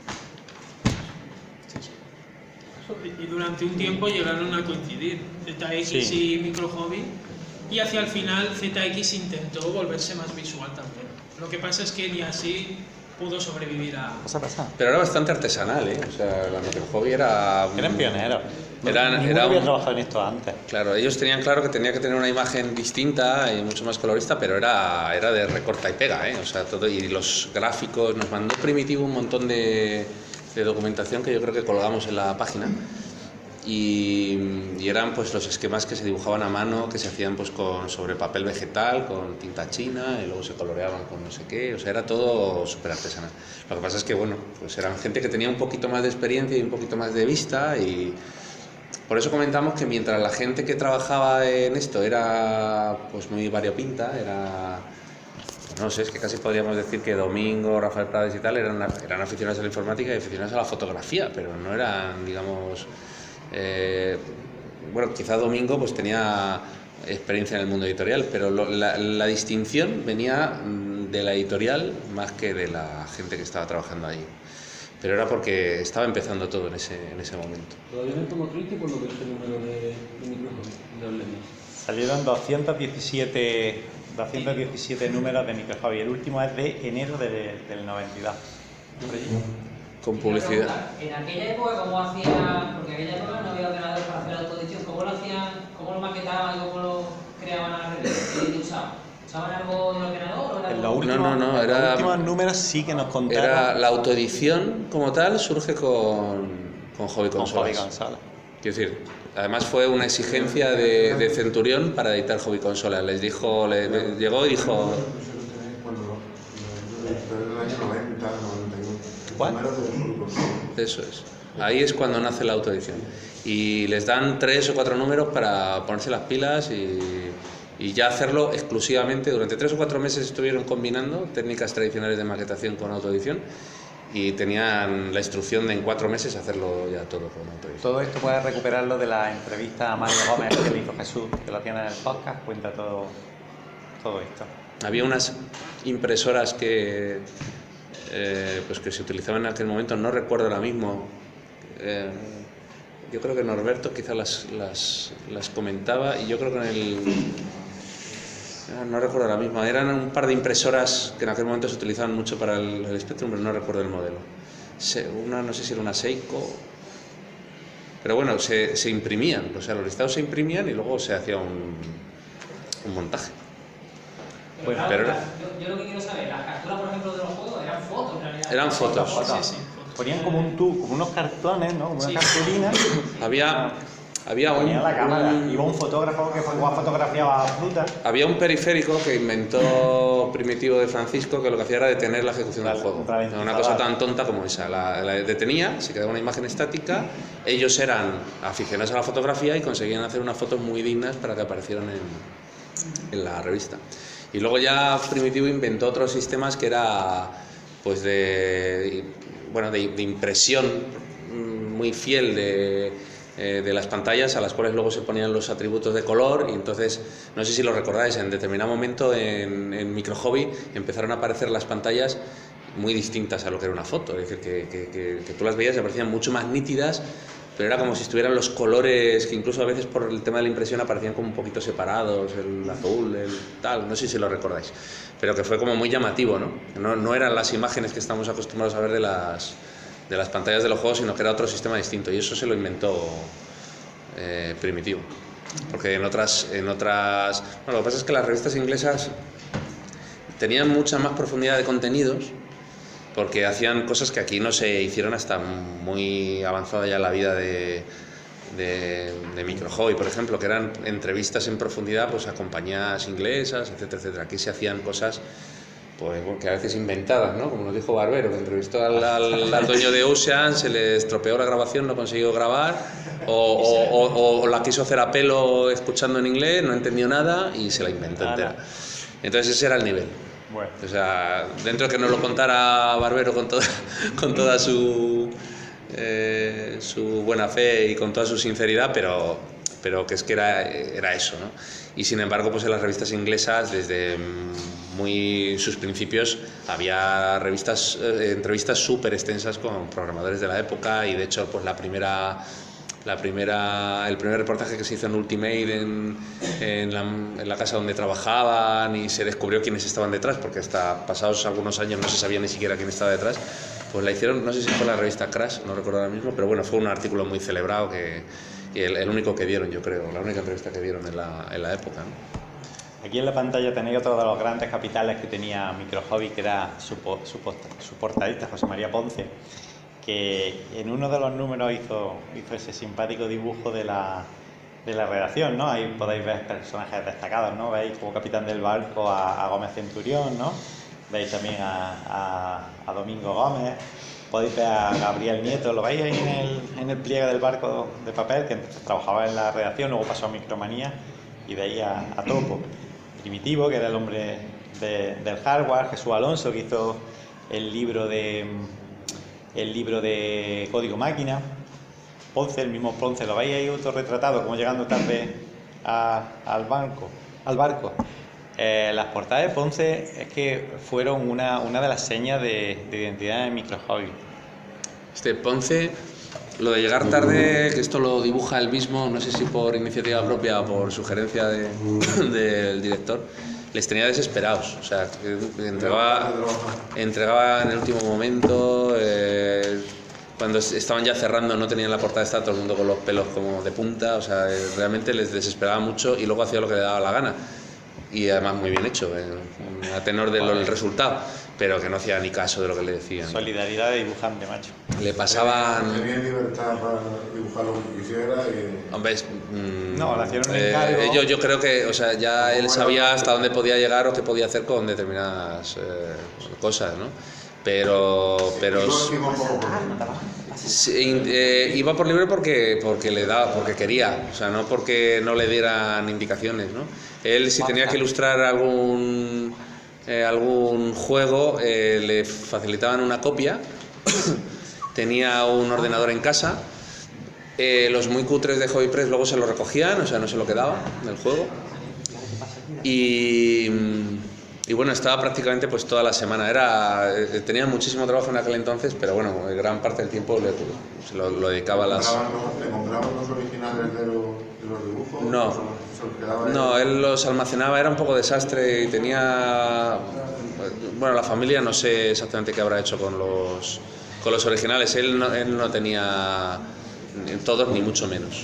Y durante un tiempo llegaron a coincidir ZX y Micro Hobby, y hacia el final ZX intentó volverse más visual también. Lo que pasa es que ni así pudo sobrevivir a... Pero era bastante artesanal, ¿eh? O sea, la Micro Hobby era... Eran pioneros. Ninguno había trabajado en esto antes. Claro, ellos tenían claro que tenía que tener una imagen distinta y mucho más colorista, pero era de recorta y pega, ¿eh? O sea, todo, y los gráficos, nos mandó Primitivo un montón de documentación que yo creo que colgamos en la página. Y eran pues los esquemas que se dibujaban a mano, que se hacían pues sobre papel vegetal, con tinta china, y luego se coloreaban con no sé qué, o sea, era todo súper artesanal. Lo que pasa es que, bueno, pues eran gente que tenía un poquito más de experiencia y un poquito más de vista, y por eso comentamos que mientras la gente que trabajaba en esto era pues muy variopinta, era no sé, es que casi podríamos decir que Domingo, Rafael Prades y tal eran aficionados a la informática y aficionados a la fotografía, pero no eran, digamos, bueno, quizá Domingo pues tenía experiencia en el mundo editorial, pero la distinción venía de la editorial más que de la gente que estaba trabajando allí. Pero era porque estaba empezando todo en ese momento. Todavía me pongo triste cuando veo ese número de micrófonos y los lentes. Salieron 217 números de Microhobby. El último es de enero del 92. Con publicidad. En aquella época, ¿cómo hacían? Porque en aquella época no había ordenador para hacer la autoedición. ¿Cómo lo hacían? ¿Cómo lo maquetaban y cómo lo creaban a la red? ¿Qué usaban? ¿Usaban algo en el ordenador? ¿O era algo... No, era... Los últimos números sí que nos contaron... Era la autoedición como tal surge con Hobby Consolas. Quiero decir, además fue una exigencia de Centurión para editar Hobby Consolas. Les dijo, llegó y dijo... ¿Cuál? Eso es. Ahí es cuando nace la autoedición. Y les dan 3 o 4 números para ponerse las pilas y ya hacerlo exclusivamente. Durante 3 o 4 meses estuvieron combinando técnicas tradicionales de maquetación con autoedición y tenían la instrucción de en 4 meses hacerlo ya todo con autoedición. Todo esto puedes recuperarlo de la entrevista a Mario Gómez que le hizo Jesús, que lo tiene en el podcast, cuenta todo esto. Había unas impresoras que se utilizaban en aquel momento, no recuerdo ahora mismo. Yo creo que Norberto quizás las comentaba y yo creo que no recuerdo ahora mismo. Eran un par de impresoras que en aquel momento se utilizaban mucho para el Spectrum, pero no recuerdo el modelo. Una, no sé si era una Seiko, pero bueno, se imprimían, o sea, los listados se imprimían y luego se hacía un montaje. Bueno, claro, yo lo que quiero saber, las capturas, por ejemplo, de los juegos eran fotos en realidad. Eran fotos. Sí. Ponían como un tubo, como unos cartones, ¿no? Como una cartulina. Había Ponía la cámara. Iba un fotógrafo que fotografiaba fruta. Había un periférico que inventó Primitivo de Francisco que lo que hacía era detener la ejecución del juego. Una cosa tan tonta como esa. La detenía, se quedaba una imagen estática. Ellos eran aficionados a la fotografía y conseguían hacer unas fotos muy dignas para que aparecieran en la revista. Y luego ya Primitivo inventó otros sistemas que era pues de impresión muy fiel de las pantallas, a las cuales luego se ponían los atributos de color, y entonces, no sé si lo recordáis, en determinado momento en Microhobby empezaron a aparecer las pantallas muy distintas a lo que era una foto, es decir, que tú las veías y aparecían mucho más nítidas, pero era como si estuvieran los colores, que incluso a veces por el tema de la impresión aparecían como un poquito separados, el azul, el tal, no sé si lo recordáis, pero que fue como muy llamativo, ¿no? No eran las imágenes que estamos acostumbrados a ver de las pantallas de los juegos, sino que era otro sistema distinto, y eso se lo inventó Primitivo. Porque en otras bueno, lo que pasa es que las revistas inglesas tenían mucha más profundidad de contenidos, porque hacían cosas que aquí no se hicieron hasta muy avanzada ya la vida de Microhobby, por ejemplo, que eran entrevistas en profundidad pues a compañías inglesas, etcétera, etcétera. Aquí se hacían cosas pues que a veces inventadas, ¿no? Como nos dijo Barbero, que entrevistó al dueño de Ocean, se le estropeó la grabación, no consiguió grabar, o la quiso hacer a pelo escuchando en inglés, no entendió nada y se la inventó entera. Entonces ese era el nivel. Bueno. O sea, dentro de que nos lo contara Barbero con toda su buena fe y con toda su sinceridad, pero que es que era eso, ¿no? Y sin embargo, pues en las revistas inglesas, desde sus principios, había entrevistas súper extensas con programadores de la época, y de hecho, pues el primer reportaje que se hizo en Ultimate en la casa donde trabajaban, y se descubrió quiénes estaban detrás, porque hasta pasados algunos años no se sabía ni siquiera quién estaba detrás, pues la hicieron, no sé si fue la revista Crash, no recuerdo ahora mismo, pero bueno, fue un artículo muy celebrado, y el único que dieron, yo creo, la única entrevista que dieron en la época, ¿no? Aquí en la pantalla tenéis otro de los grandes capitales que tenía Microhobby, que era su portadista, José María Ponce, que en uno de los números hizo ese simpático dibujo de la redacción, ¿no? Ahí podéis ver personajes destacados, ¿no? Veis como capitán del barco a Gómez Centurión, ¿no? Veis también a Domingo Gómez, podéis ver a Gabriel Nieto, lo veis ahí en el pliegue del barco de papel, que entonces trabajaba en la redacción, luego pasó a Micromanía, y veis a Topo, Primitivo, que era el hombre del hardware, Jesús Alonso, que hizo el libro de Código Máquina. Ponce, el mismo Ponce, lo veis ahí autorretratado, como llegando tarde al barco. Las portadas de Ponce es que fueron una de las señas de identidad de Microhobby. Ponce, lo de llegar tarde, que esto lo dibuja él mismo, no sé si por iniciativa propia o por sugerencia del director, les tenía desesperados. O sea, que entregaba en el último momento. Cuando estaban ya cerrando no tenían la portada, estaba todo el mundo con los pelos como de punta, o sea, realmente les desesperaba mucho y luego hacía lo que le daba la gana. Y además muy bien hecho, a tenor del resultado, pero que no hacía ni caso de lo que le decían. Solidaridad de dibujante, macho. Le pasaban... Tenía libertad para dibujar lo que quisiera y... Hombre, no, le hacían un encargo. Yo creo que, o sea, ya él sabía hasta dónde podía llegar o qué podía hacer con determinadas cosas, ¿no? Pero iba por libre porque le daba, porque quería, o sea, no porque no le dieran indicaciones, ¿no? Él, si tenía que ilustrar algún juego, le facilitaban una copia. Tenía un ordenador en casa. Los muy cutres de Hobby Press luego se lo recogían, o sea, no se lo quedaban del juego. Y bueno, estaba prácticamente pues toda la semana. Tenía muchísimo trabajo en aquel entonces, pero bueno, gran parte del tiempo se lo dedicaba a las... ¿Le compraban los originales de los dibujos? No, él los almacenaba, era un poco desastre y tenía... Bueno, la familia no sé exactamente qué habrá hecho con los originales. Él no tenía todos, ni mucho menos.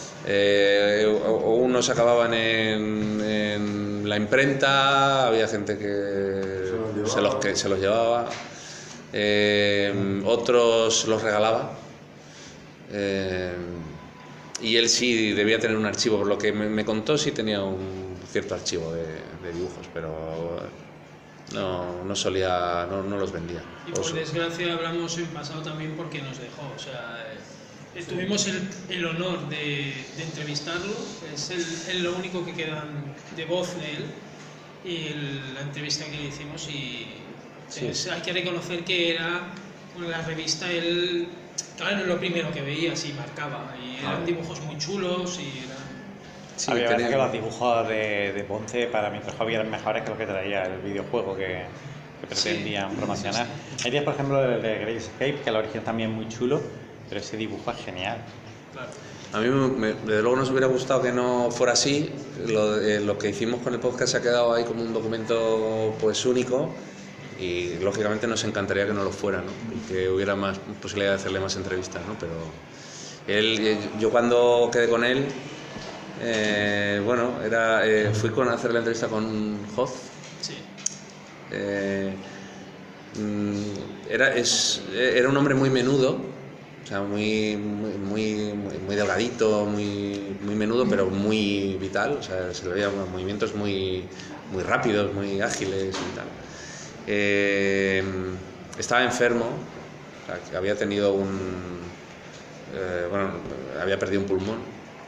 O unos acababan en la imprenta, había gente que se los llevaba, otros los regalaba, y él sí debía tener un archivo, por lo que me contó, sí tenía un cierto archivo de dibujos, pero no los vendía. Y por desgracia hablamos en pasado también porque nos dejó, o sea... Tuvimos el honor de entrevistarlo, es lo único que queda de voz de él y la entrevista que le hicimos y sí. Hay que reconocer que era con la revista, él, claro, lo primero que veía, sí, marcaba, y eran dibujos muy chulos y era... Sí, había veces que los dibujos de Ponce para Microhobby eran mejores que lo que traía el videojuego que pretendían promocionar. Hay días, por ejemplo, el de Great Escape, que el origen también es muy chulo, pero ese dibujo es genial. Claro. A mí desde luego nos hubiera gustado que no fuera así. Lo que hicimos con el podcast se ha quedado ahí como un documento pues único y lógicamente nos encantaría que no lo fuera, ¿no? Y que hubiera más posibilidad de hacerle más entrevistas, ¿no? Pero yo cuando quedé con él, fui a hacer la entrevista con Hoz. Sí. Era un hombre muy menudo. O sea, muy delgadito, muy menudo, pero muy vital. O sea, se le veía movimientos muy rápidos, muy ágiles y tal. Estaba enfermo, o sea, que había tenido había perdido un pulmón.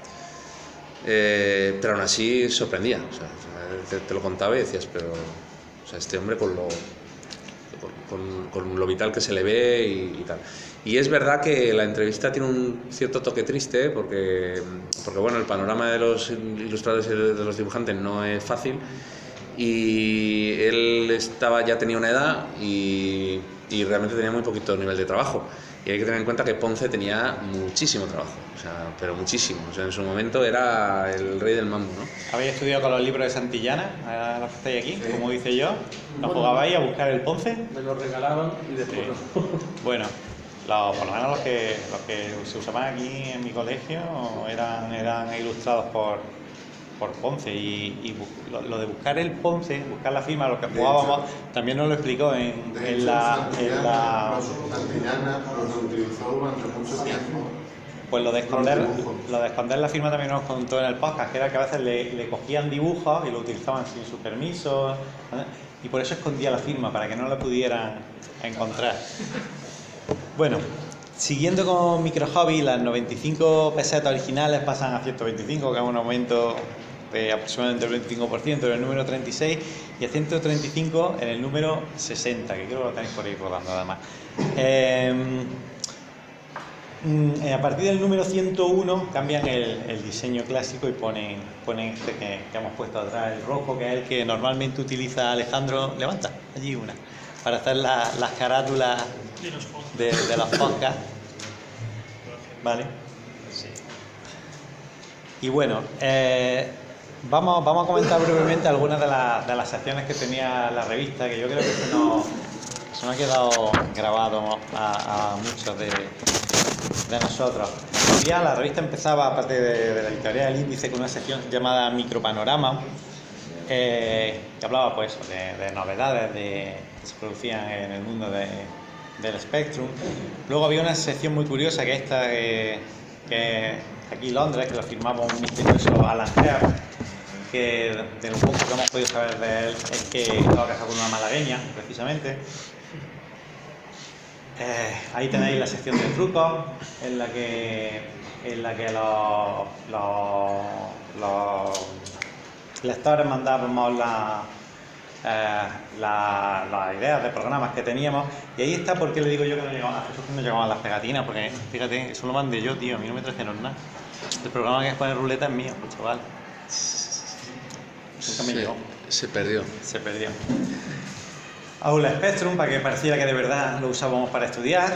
Pero aún así sorprendía. O sea, te lo contaba y decías, pero o sea, este hombre con lo vital que se le ve y tal. Y es verdad que la entrevista tiene un cierto toque triste porque bueno, el panorama de los ilustradores y de los dibujantes no es fácil y él ya tenía una edad y realmente tenía muy poquito nivel de trabajo. Y hay que tener en cuenta que Ponce tenía muchísimo trabajo, o sea, pero muchísimo. O sea, en su momento era el rey del mambo, ¿no? ¿Habéis estudiado con los libros de Santillana, los que estáis aquí? Sí. Como dice yo. ¿No jugabais a buscar el Ponce? Me lo regalaban y después sí. Bueno, por lo menos los que se usaban aquí en mi colegio eran ilustrados por Ponce y lo de buscar el Ponce, buscar la firma, lo que jugábamos, también nos lo explicó en la... Santillana los utilizó durante mucho tiempo. Pues lo de esconder la firma también nos contó en el podcast, que era que a veces le cogían dibujos y lo utilizaban sin su permiso, y por eso escondía la firma, para que no la pudieran encontrar. Bueno, siguiendo con Microhobby, las 95 pesetas originales pasan a 125, que es un aumento de aproximadamente el 25% en el número 36 y a 135 en el número 60, que creo que lo tenéis por ahí rodando además. A partir del número 101 cambian el diseño clásico y ponen este que hemos puesto atrás, el rojo, que es el que normalmente utiliza Alejandro. Levanta allí una, para hacer las carátulas de los podcasts. ¿Vale? Sí. Y bueno, vamos a comentar brevemente algunas de las secciones que tenía la revista, que yo creo que se nos ha quedado grabado a muchos de nosotros. Ya la revista empezaba, aparte de la editorial del Índice, con una sección llamada Micropanorama, que hablaba pues de novedades que se producían en el mundo del Spectrum. Luego había una sección muy curiosa, que esta que aquí en Londres, que lo firmaba un misterioso Alan Herr, que de lo poco que hemos podido saber de él es que estaba casado con una malagueña, precisamente. Ahí tenéis la sección de trucos, en la que los lectores mandábamos las ideas de programas que teníamos, y ahí está porque le digo yo que no llegaban las pegatinas, porque fíjate, eso lo mandé yo, tío, a mí no me trajeron nada. El programa que es poner ruleta es mío, chaval. Nunca me llegó. Se perdió. Aula Spectrum, para que pareciera que de verdad lo usábamos para estudiar.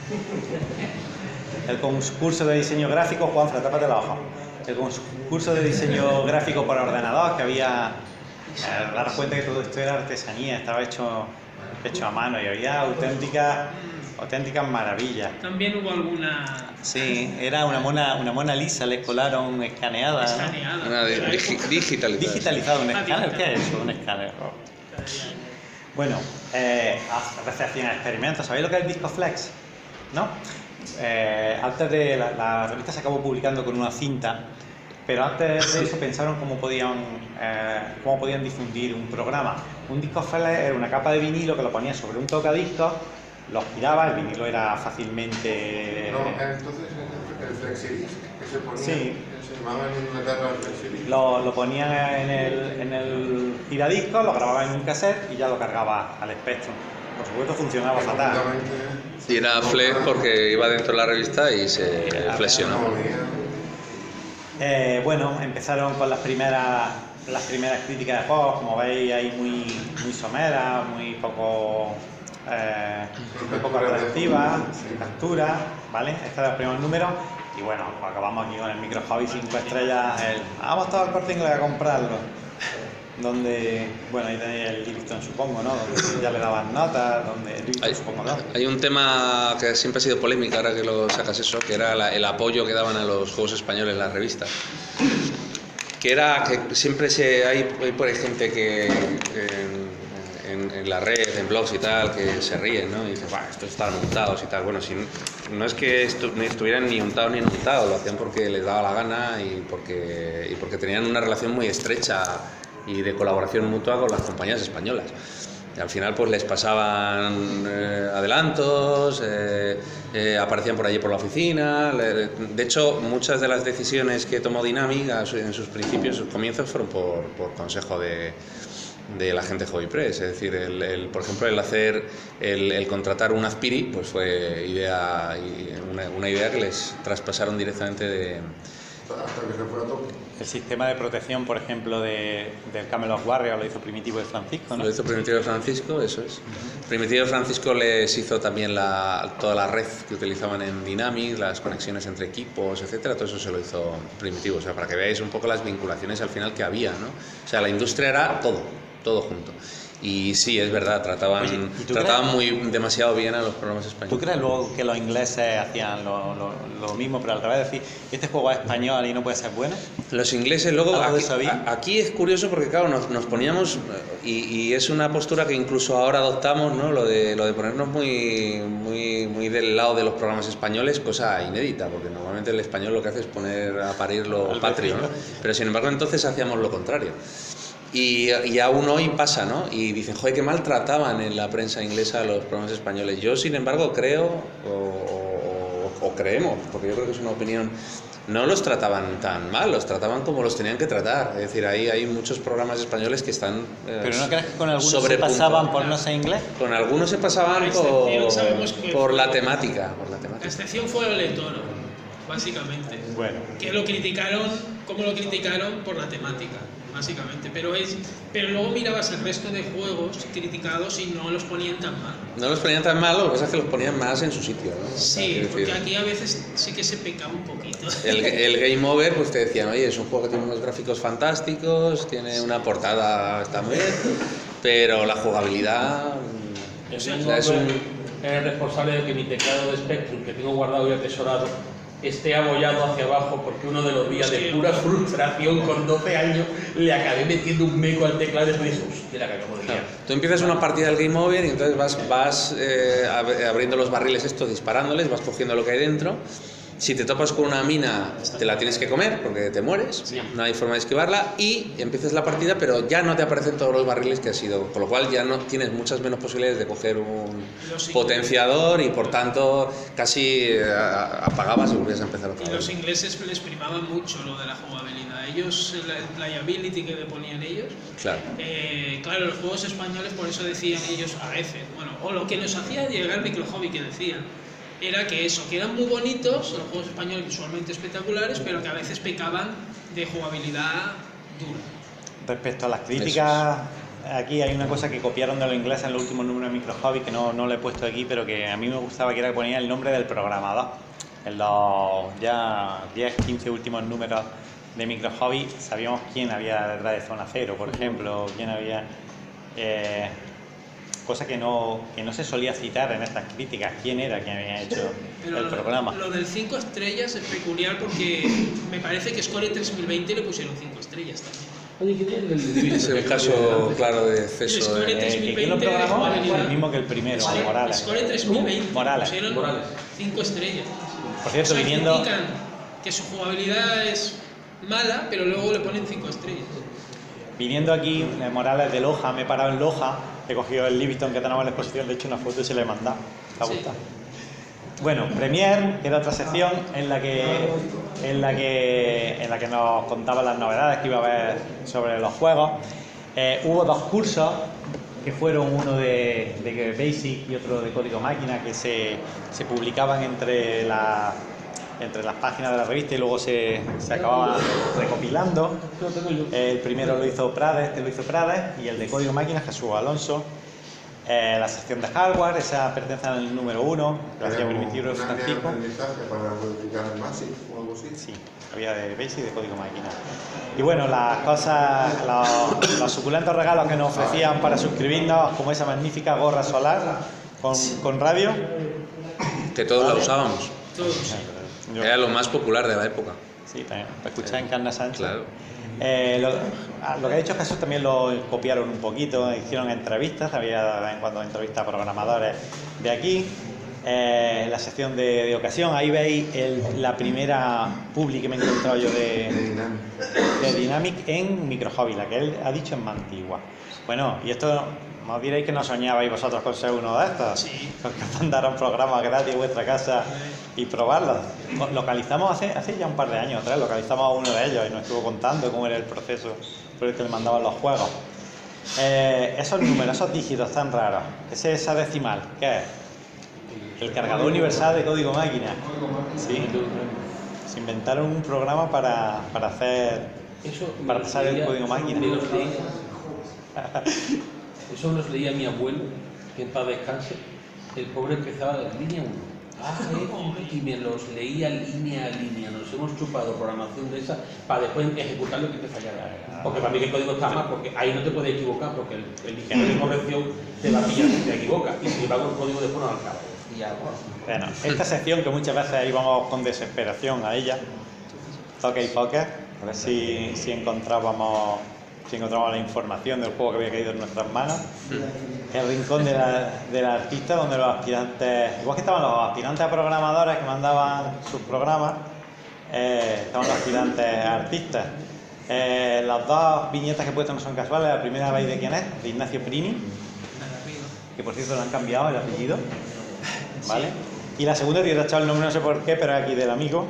El concurso de diseño gráfico, Juanfra, tápate la hoja. El concurso de diseño gráfico por ordenador, que había, daros cuenta que todo esto era artesanía, estaba hecho a mano y había auténticas maravillas. También hubo alguna... Sí, era una mona lisa, le colaron escaneada. Digitalizada, un escáner. ¿Qué es eso? Un escáner. Bueno, a veces hacían experimentos. ¿Sabéis lo que es el Discoflex? ¿No? Antes de la revista se acabó publicando con una cinta, pero antes de eso pensaron cómo podían difundir un programa. Un Discoflex era una capa de vinilo que lo ponía sobre un tocadiscos, lo giraba, el vinilo era fácilmente... No, entonces el flexidisc que se ponía, sí. Se llamaba en Inglaterra el flexidisc. Lo ponían en el giradiscos, lo grababa en un cassette y ya lo cargaba al Spectrum. Por supuesto funcionaba fatal. Y era flex porque iba dentro de la revista y se flexionó. Bueno, empezaron con las primeras críticas de juegos, como veis, ahí muy someras, muy poco redactivas, sin captura, ¿vale? Este era el primer número. Y bueno, pues acabamos aquí con el Micro Hobby 5 estrellas. Vamos todos al Corte Inglés a comprarlo. Donde, bueno, ahí tenéis el Livingston, supongo, ¿no? Donde ya le daban notas, Hay un tema que siempre ha sido polémica, ahora que lo sacas eso, que era el apoyo que daban a los juegos españoles en la revista. Que era que siempre hay por ahí gente que en la red, en blogs y tal, que se ríen, ¿no? Y dicen, estos están untados y tal. Bueno, no es que estuvieran ni untados ni untados, lo hacían porque les daba la gana y porque tenían una relación muy estrecha y de colaboración mutua con las compañías españolas. Y al final pues les pasaban adelantos, aparecían por allí por la oficina. De hecho, muchas de las decisiones que tomó Dynamic en sus principios, sus comienzos, fueron por consejo de la gente de Hobby Press. Es decir, por ejemplo, el contratar un Azpiri pues fue una idea que les traspasaron directamente hasta que se fue a tope. El sistema de protección, por ejemplo, del Camelot Warrior lo hizo Primitivo de Francisco, ¿no? Lo hizo Primitivo de Francisco, eso es. Primitivo de Francisco les hizo también toda la red que utilizaban en Dynamic, las conexiones entre equipos, etcétera. Todo eso se lo hizo Primitivo, o sea, para que veáis un poco las vinculaciones al final que había, ¿no? O sea, la industria era todo junto. Y sí, es verdad, trataban demasiado bien a los programas españoles. ¿Tú crees luego que los ingleses hacían lo mismo, pero al revés? Es decir, este juego es español y no puede ser bueno. Los ingleses luego, aquí es curioso porque claro, nos poníamos, y es una postura que incluso ahora adoptamos, ¿no? Lo de ponernos muy del lado de los programas españoles, cosa inédita, porque normalmente el español lo que hace es poner a parir lo patrio, ¿no? Pero sin embargo entonces hacíamos lo contrario. Y aún hoy pasa, ¿no? Y dicen, joder, qué mal trataban en la prensa inglesa a los programas españoles. Yo, sin embargo, creo, o o creemos, porque yo creo que es una opinión, no los trataban tan mal, los trataban como los tenían que tratar. Es decir, ahí hay muchos programas españoles que están ¿Pero no crees que con algunos se pasaban por no ser inglés? Con algunos se pasaban por la temática. La excepción fue Ole Toro, básicamente. Bueno. Que lo criticaron, como lo criticaron por la temática, básicamente. Pero luego mirabas el resto de juegos criticados y no los ponían tan mal. No los ponían tan mal, lo que pasa es que los ponían más en su sitio, ¿no? Sí, porque aquí a veces sí que se pecaba un poquito. El Game Over, pues te decían, oye, es un juego que tiene unos gráficos fantásticos, tiene una portada, está muy bien, pero la jugabilidad... Es el responsable de que mi teclado de Spectrum, que tengo guardado y atesorado, esté abollado hacia abajo, porque uno de los días de pura frustración con 12 años le acabé metiendo un meco al teclado y después dije, hostia, la cagamos de liar. Tú empiezas una partida del Game Over y entonces vas abriendo los barriles estos, disparándoles, vas cogiendo lo que hay dentro. Si te topas con una mina, te la tienes que comer porque te mueres, no hay forma de esquivarla, y empiezas la partida, pero ya no te aparecen todos los barriles que has ido, con lo cual ya no tienes muchas menos posibilidades de coger un potenciador y por tanto casi apagabas y volvías a empezar otra vez. Y los ingleses les primaban mucho lo de la jugabilidad. Ellos, el playability que le ponían ellos, claro, los juegos españoles, por eso decían ellos a veces, bueno, o lo que nos hacía llegar el microhobby que decían, era que eran muy bonitos, los juegos españoles visualmente espectaculares, pero que a veces pecaban de jugabilidad dura. Respecto a las críticas, aquí hay una cosa que copiaron de los ingleses en los últimos números de Microhobby, que no lo he puesto aquí, pero que a mí me gustaba, que era que ponía el nombre del programador. En los ya 10-15 últimos números de Microhobby sabíamos quién había detrás de Zona Cero, por ejemplo, quién había... cosa que no se solía citar en estas críticas, quién era quien había hecho el programa. Lo del 5 estrellas es peculiar porque me parece que Score 3020 le pusieron 5 estrellas también. Oye, es el caso claro de exceso. Score 3020 ¿quién lo programó? El mismo que el primero, Morales. Score 3020 Morales. pusieron 5 estrellas. Por cierto, viniendo... critican que su jugabilidad es mala, pero luego le ponen 5 estrellas. Viniendo aquí, Morales de Loja, me he parado en Loja, he cogido el Livingston que tenemos en la exposición, de hecho una foto y se le he mandado. ¿Te ha gustado? Bueno, Premier, que era otra sección en la que nos contaban las novedades que iba a haber sobre los juegos. Hubo 2 cursos que fueron uno de Basic y otro de Código Máquina, que se publicaban entre las páginas de la revista y luego se acababan recopilando. El primero lo hizo Prades, y el de Código Máquina, Jesús Alonso. La sección de hardware, esa pertenece al número 1, que la hacía Primitivo Francisco. ¿Para modificar el Basic o algo así? Sí, había de Basic y de Código Máquina. Y bueno, las cosas, los suculentos regalos que nos ofrecían para suscribirnos, como esa magnífica gorra solar con radio. Que todos la usábamos. Todos. Era lo más popular de la época. Sí, también, para escuchar en Carna Sánchez. Claro. Lo que ha dicho Jesús también lo copiaron un poquito, hicieron entrevistas, había de vez en cuando entrevistas a programadores de aquí. La sección de ocasión, ahí veis la primera publi que me he encontrado yo de Dynamic en Microhobby, la que él ha dicho en Mantigua. Bueno, y esto no diréis que no soñabais vosotros con ser uno de estos, sí. Con que mandaron programas gratis a vuestra casa y probarlos. Localizamos hace ya un par de años atrás, localizamos a uno de ellos y nos estuvo contando cómo era el proceso por el que le mandaban los juegos. Esos números, esos dígitos tan raros, esa decimal, ¿qué es? El cargador universal de Código Máquina. Sí. Se inventaron un programa para pasar el Código Máquina. Eso nos leía mi abuelo, que en paz descanse. El pobre empezaba de línea 1. Y me los leía línea a línea. Nos hemos chupado programación de esa para después ejecutar lo que te fallara. Porque para mí el código está mal, porque ahí no te puedes equivocar, porque el ingeniero de corrección te va a pillar si te equivocas. Y si pago el código después no alcanza. Bueno, esta sección que muchas veces íbamos con desesperación a ella, toque y poker, a ver si encontrábamos la información del juego que había caído en nuestras manos. El rincón del artista, donde los aspirantes, igual que estaban los aspirantes a programadores que mandaban sus programas, estaban los aspirantes a artistas. Las 2 viñetas que he puesto no son casuales. La primera, ¿veis de quién es? De Ignacio Primi, que por cierto le han cambiado el apellido, ¿vale? Y la segunda te he tachado el nombre, no sé por qué, pero es aquí del amigo.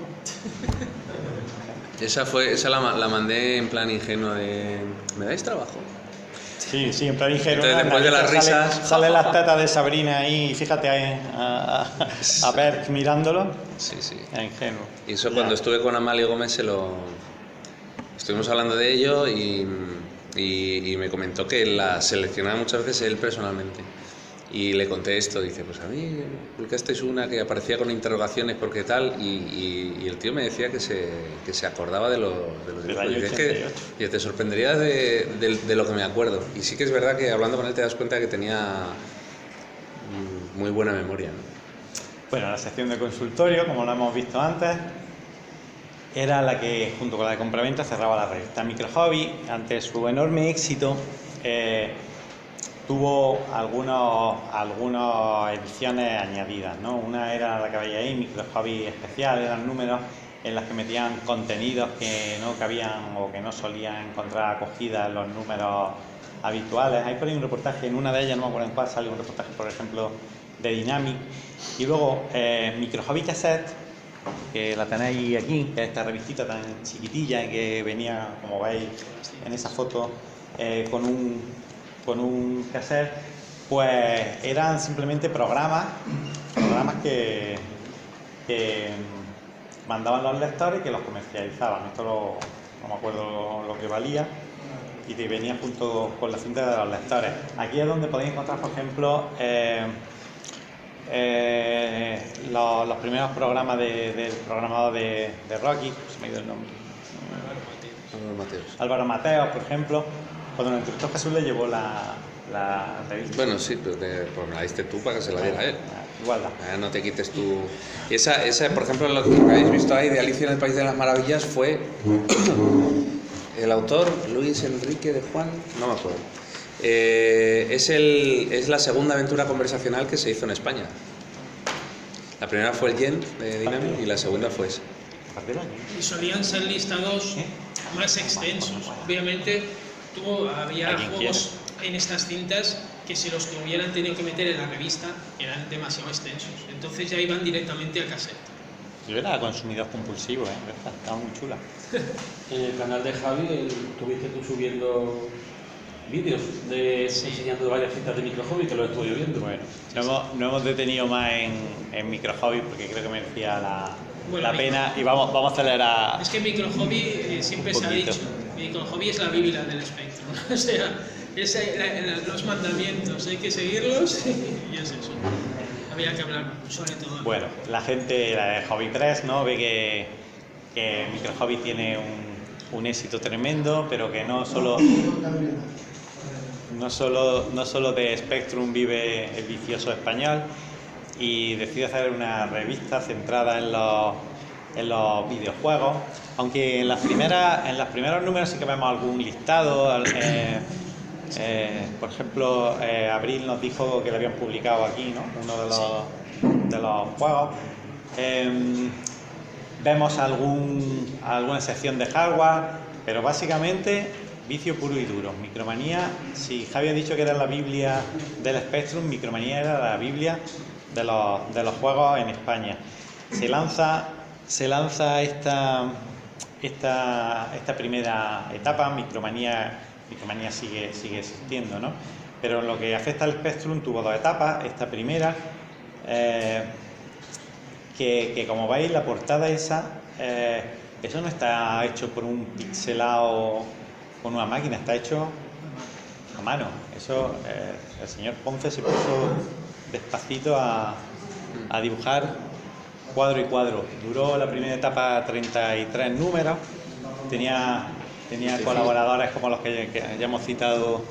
Esa la mandé en plan ingenuo de... ¿Me dais trabajo? Sí, en plan ingenuo. Entonces, después de las risas... Salen las tetas de Sabrina ahí, fíjate a Bert mirándolo. Sí. Es ingenuo. Y eso cuando estuve con Amalio Gómez estuvimos hablando de ello y me comentó que la seleccionaba muchas veces él personalmente. Y le conté esto, dice, pues a mí publicasteis una que aparecía con interrogaciones porque tal, y el tío me decía que se acordaba de los dibujos. Es que te sorprendería de lo que me acuerdo. Y sí que es verdad que hablando con él te das cuenta que tenía muy buena memoria, ¿no? Bueno, la sección de consultorio, como lo hemos visto antes, era la que, junto con la de compraventa, cerraba la revista. Micro Hobby, ante su enorme éxito, tuvo algunas ediciones añadidas, ¿no? Una era la que veía ahí, Micro Hobby especial, eran números en las que metían contenidos que no cabían o que no solían encontrar acogida en los números habituales. Hay por ahí un reportaje, en una de ellas, no me acuerdo en cuál, sale un reportaje, por ejemplo, de Dynamic. Y luego Micro Hobby Cassette, que la tenéis aquí, que es esta revistita tan chiquitilla que venía, como veis en esa foto, con un cassette, pues eran simplemente programas que mandaban los lectores y que los comercializaban. Esto no me acuerdo lo que valía, y te venía junto con la cinta de los lectores. Aquí es donde podéis encontrar, por ejemplo, los primeros programas del programador de Rocky, se me ha ido el nombre. Álvaro Mateos, por ejemplo. Cuando el instructor Jesús le llevó la revista. Bueno, sí, pero pues me la diste tú para que se la diera a él. Igualdad. No te quites tú. Y esa, por ejemplo, lo que habéis visto ahí de Alicia en el País de las Maravillas fue el autor Luis Enrique de Juan, no me acuerdo. Es la segunda aventura conversacional que se hizo en España. La primera fue el Yen de Dynamic y la segunda fue esa. Y solían ser listados más extensos. Obviamente había juegos en estas cintas que si los que hubieran tenido que meter en la revista eran demasiado extensos. Entonces ya iban directamente a cassette. Yo era consumidor compulsivo, estaba muy chula. En el canal de Javi estuviste tú subiendo vídeos enseñando varias cintas de Micro Hobby, que lo estuve viendo. Bueno, no hemos detenido más en Micro Hobby porque creo que merecía la pena, y vamos a acelerar. Es que Micro Hobby siempre se ha dicho, Micro Hobby es la Biblia del Spectrum. O sea, los mandamientos hay que seguirlos y es eso. Había que hablar sobre todo. Bueno, la gente de Hobby Press, ¿no?, ve que Micro Hobby tiene un éxito tremendo, pero que no solo de Spectrum vive el vicioso español, y decide hacer una revista centrada en los videojuegos, aunque en los primeros números sí que vemos algún listado. Por ejemplo, Abril nos dijo que lo habían publicado aquí, ¿no?, uno de los juegos. Vemos alguna sección de hardware, pero básicamente vicio puro y duro. Micromanía, si Javi ha dicho que era la Biblia del Spectrum, Micromanía era la Biblia de los juegos en España. Se lanza esta primera etapa. Micromanía sigue existiendo, ¿no? Pero en lo que afecta al Spectrum tuvo dos etapas. Esta primera, que como veis, la portada esa, eso no está hecho por un pixelado con una máquina, está hecho a mano. Eso, el señor Ponce se puso despacito a dibujar cuadro y cuadro. Duró la primera etapa 33 números. Tenía colaboradores como los que ya hemos citado,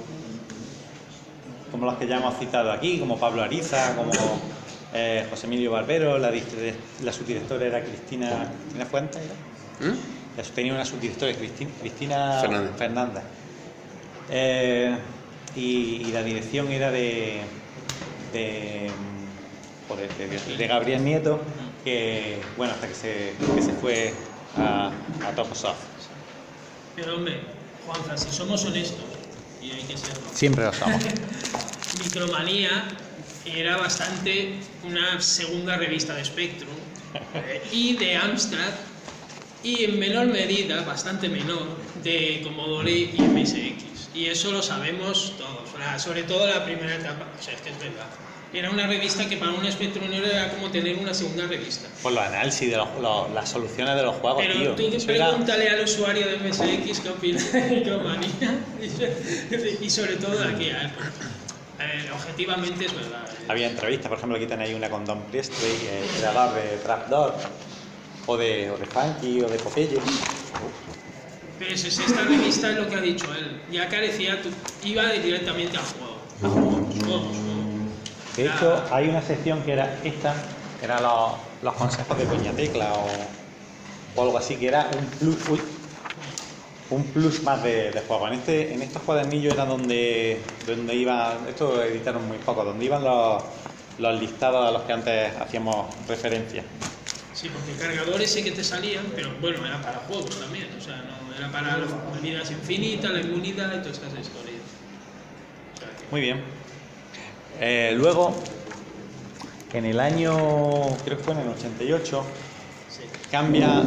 aquí, como Pablo Ariza, como José Emilio Barbero. La subdirectora era Cristina Fuentes, ¿era? Tenía una subdirectora, Cristina Fernández. Y la dirección era de Gabriel Nieto, que bueno, hasta que se fue a Toposoft. Pero hombre, Juanfran, si somos honestos, y hay que serlo, siempre lo somos. Micromanía era bastante una segunda revista de Spectrum y de Amstrad, y en menor medida, bastante menor, de Commodore y MSX. Y eso lo sabemos todos, sobre todo la primera etapa, o sea, es que es verdad. Era una revista que para un Spectrunero era como tener una segunda revista. Por los análisis de las soluciones de los juegos, pero tío. Tú pregúntale al usuario de MSX qué opina de Micromanía y sobre todo de aquella época. Objetivamente es verdad. Había entrevistas, por ejemplo, aquí tenéis una con Don Priestley, el creador de Trapdoor, o de Funky, o de Popeye. Pero esta revista es lo que ha dicho él. Ya carecía, iba directamente al juego. De hecho, hay una sección que era esta, eran los consejos de Doña Tecla o algo así, que era un plus más de juego. En estos cuadernillos era donde iban, esto editaron muy poco, donde iban los listados a los que antes hacíamos referencia. Sí, porque cargadores sí que te salían, pero bueno, era para juegos también, o sea, no era para las vidas infinitas, la inmunidad y todas estas historias. O sea, Muy bien. Luego, en el año, creo que fue en el 88, sí. Cambia.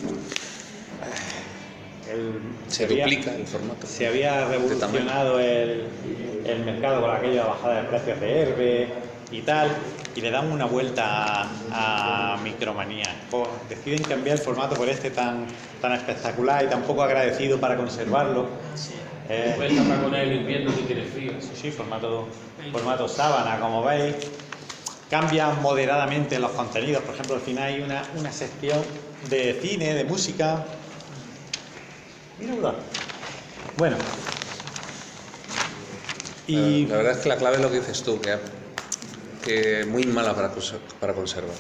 Se duplica el formato. Se había revolucionado el mercado con aquella bajada de precios de Herbe y tal, y le dan una vuelta a Micromanía. Deciden cambiar el formato por este tan espectacular y tan poco agradecido para conservarlo. Sí. Vuelta para poner el invierno que tiene frío. Sí, formato sábana, como veis. Cambian moderadamente los contenidos. Por ejemplo, al final hay una sección de cine, de música. Mira, bueno. Y la verdad es que la clave es lo que dices tú, que muy mala para conservar.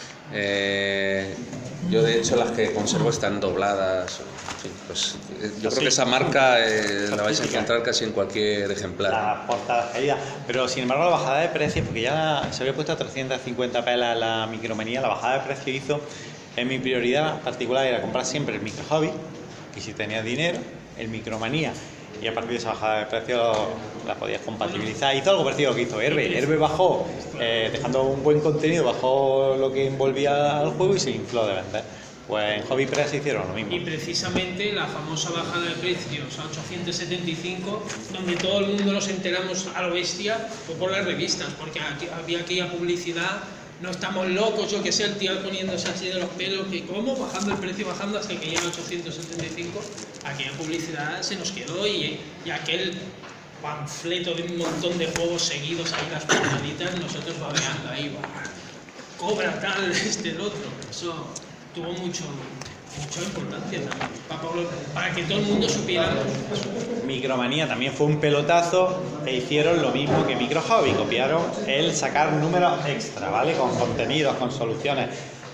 Yo de hecho las que conservo están dobladas. En fin, pues, yo creo que esa marca la vais a encontrar casi en cualquier ejemplar. La portada caída. Pero sin embargo la bajada de precios, porque ya se había puesto a 350 pelas la Micromanía, la bajada de precio hizo, en mi prioridad particular era comprar siempre el Micro Hobby, y si tenías dinero, el Micromanía. Y a partir de esa bajada de precio la podías compatibilizar. Hizo algo parecido a lo que hizo Herbe. Herbe bajó, dejando un buen contenido, bajó lo que envolvía al juego y se infló de vender. Pues en Hobby Press hicieron lo mismo. Y precisamente la famosa bajada de precios a 875, donde todo el mundo nos enteramos a lo bestia, fue por las revistas, porque había aquella publicidad, no estamos locos, yo que sé, el tío poniéndose así de los pelos, que cómo, bajando el precio, bajando hasta que llega a 875, aquella publicidad se nos quedó y aquel panfleto de un montón de juegos seguidos ahí, las portaditas, nosotros babeando ahí, cobra tal, el otro, eso tuvo mucha importancia también, para que todo el mundo supiera. Micromanía también fue un pelotazo e hicieron lo mismo que Micro Hobby, copiaron el sacar números extra, ¿vale? Con contenidos, con soluciones.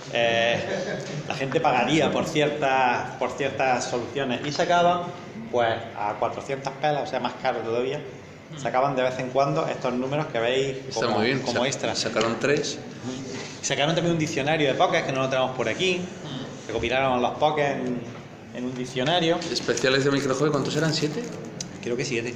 La gente pagaría por ciertas soluciones y sacaban pues a 400 pelas, o sea, más caro todavía. Sacaban de vez en cuando estos números que veis como extras. Sacaron 3. Sacaron también un diccionario de Pokémon que no lo tenemos por aquí. Recopilaron los Pokémon en un diccionario. Especiales de Microhobby, ¿cuántos eran? ¿7? Creo que 7.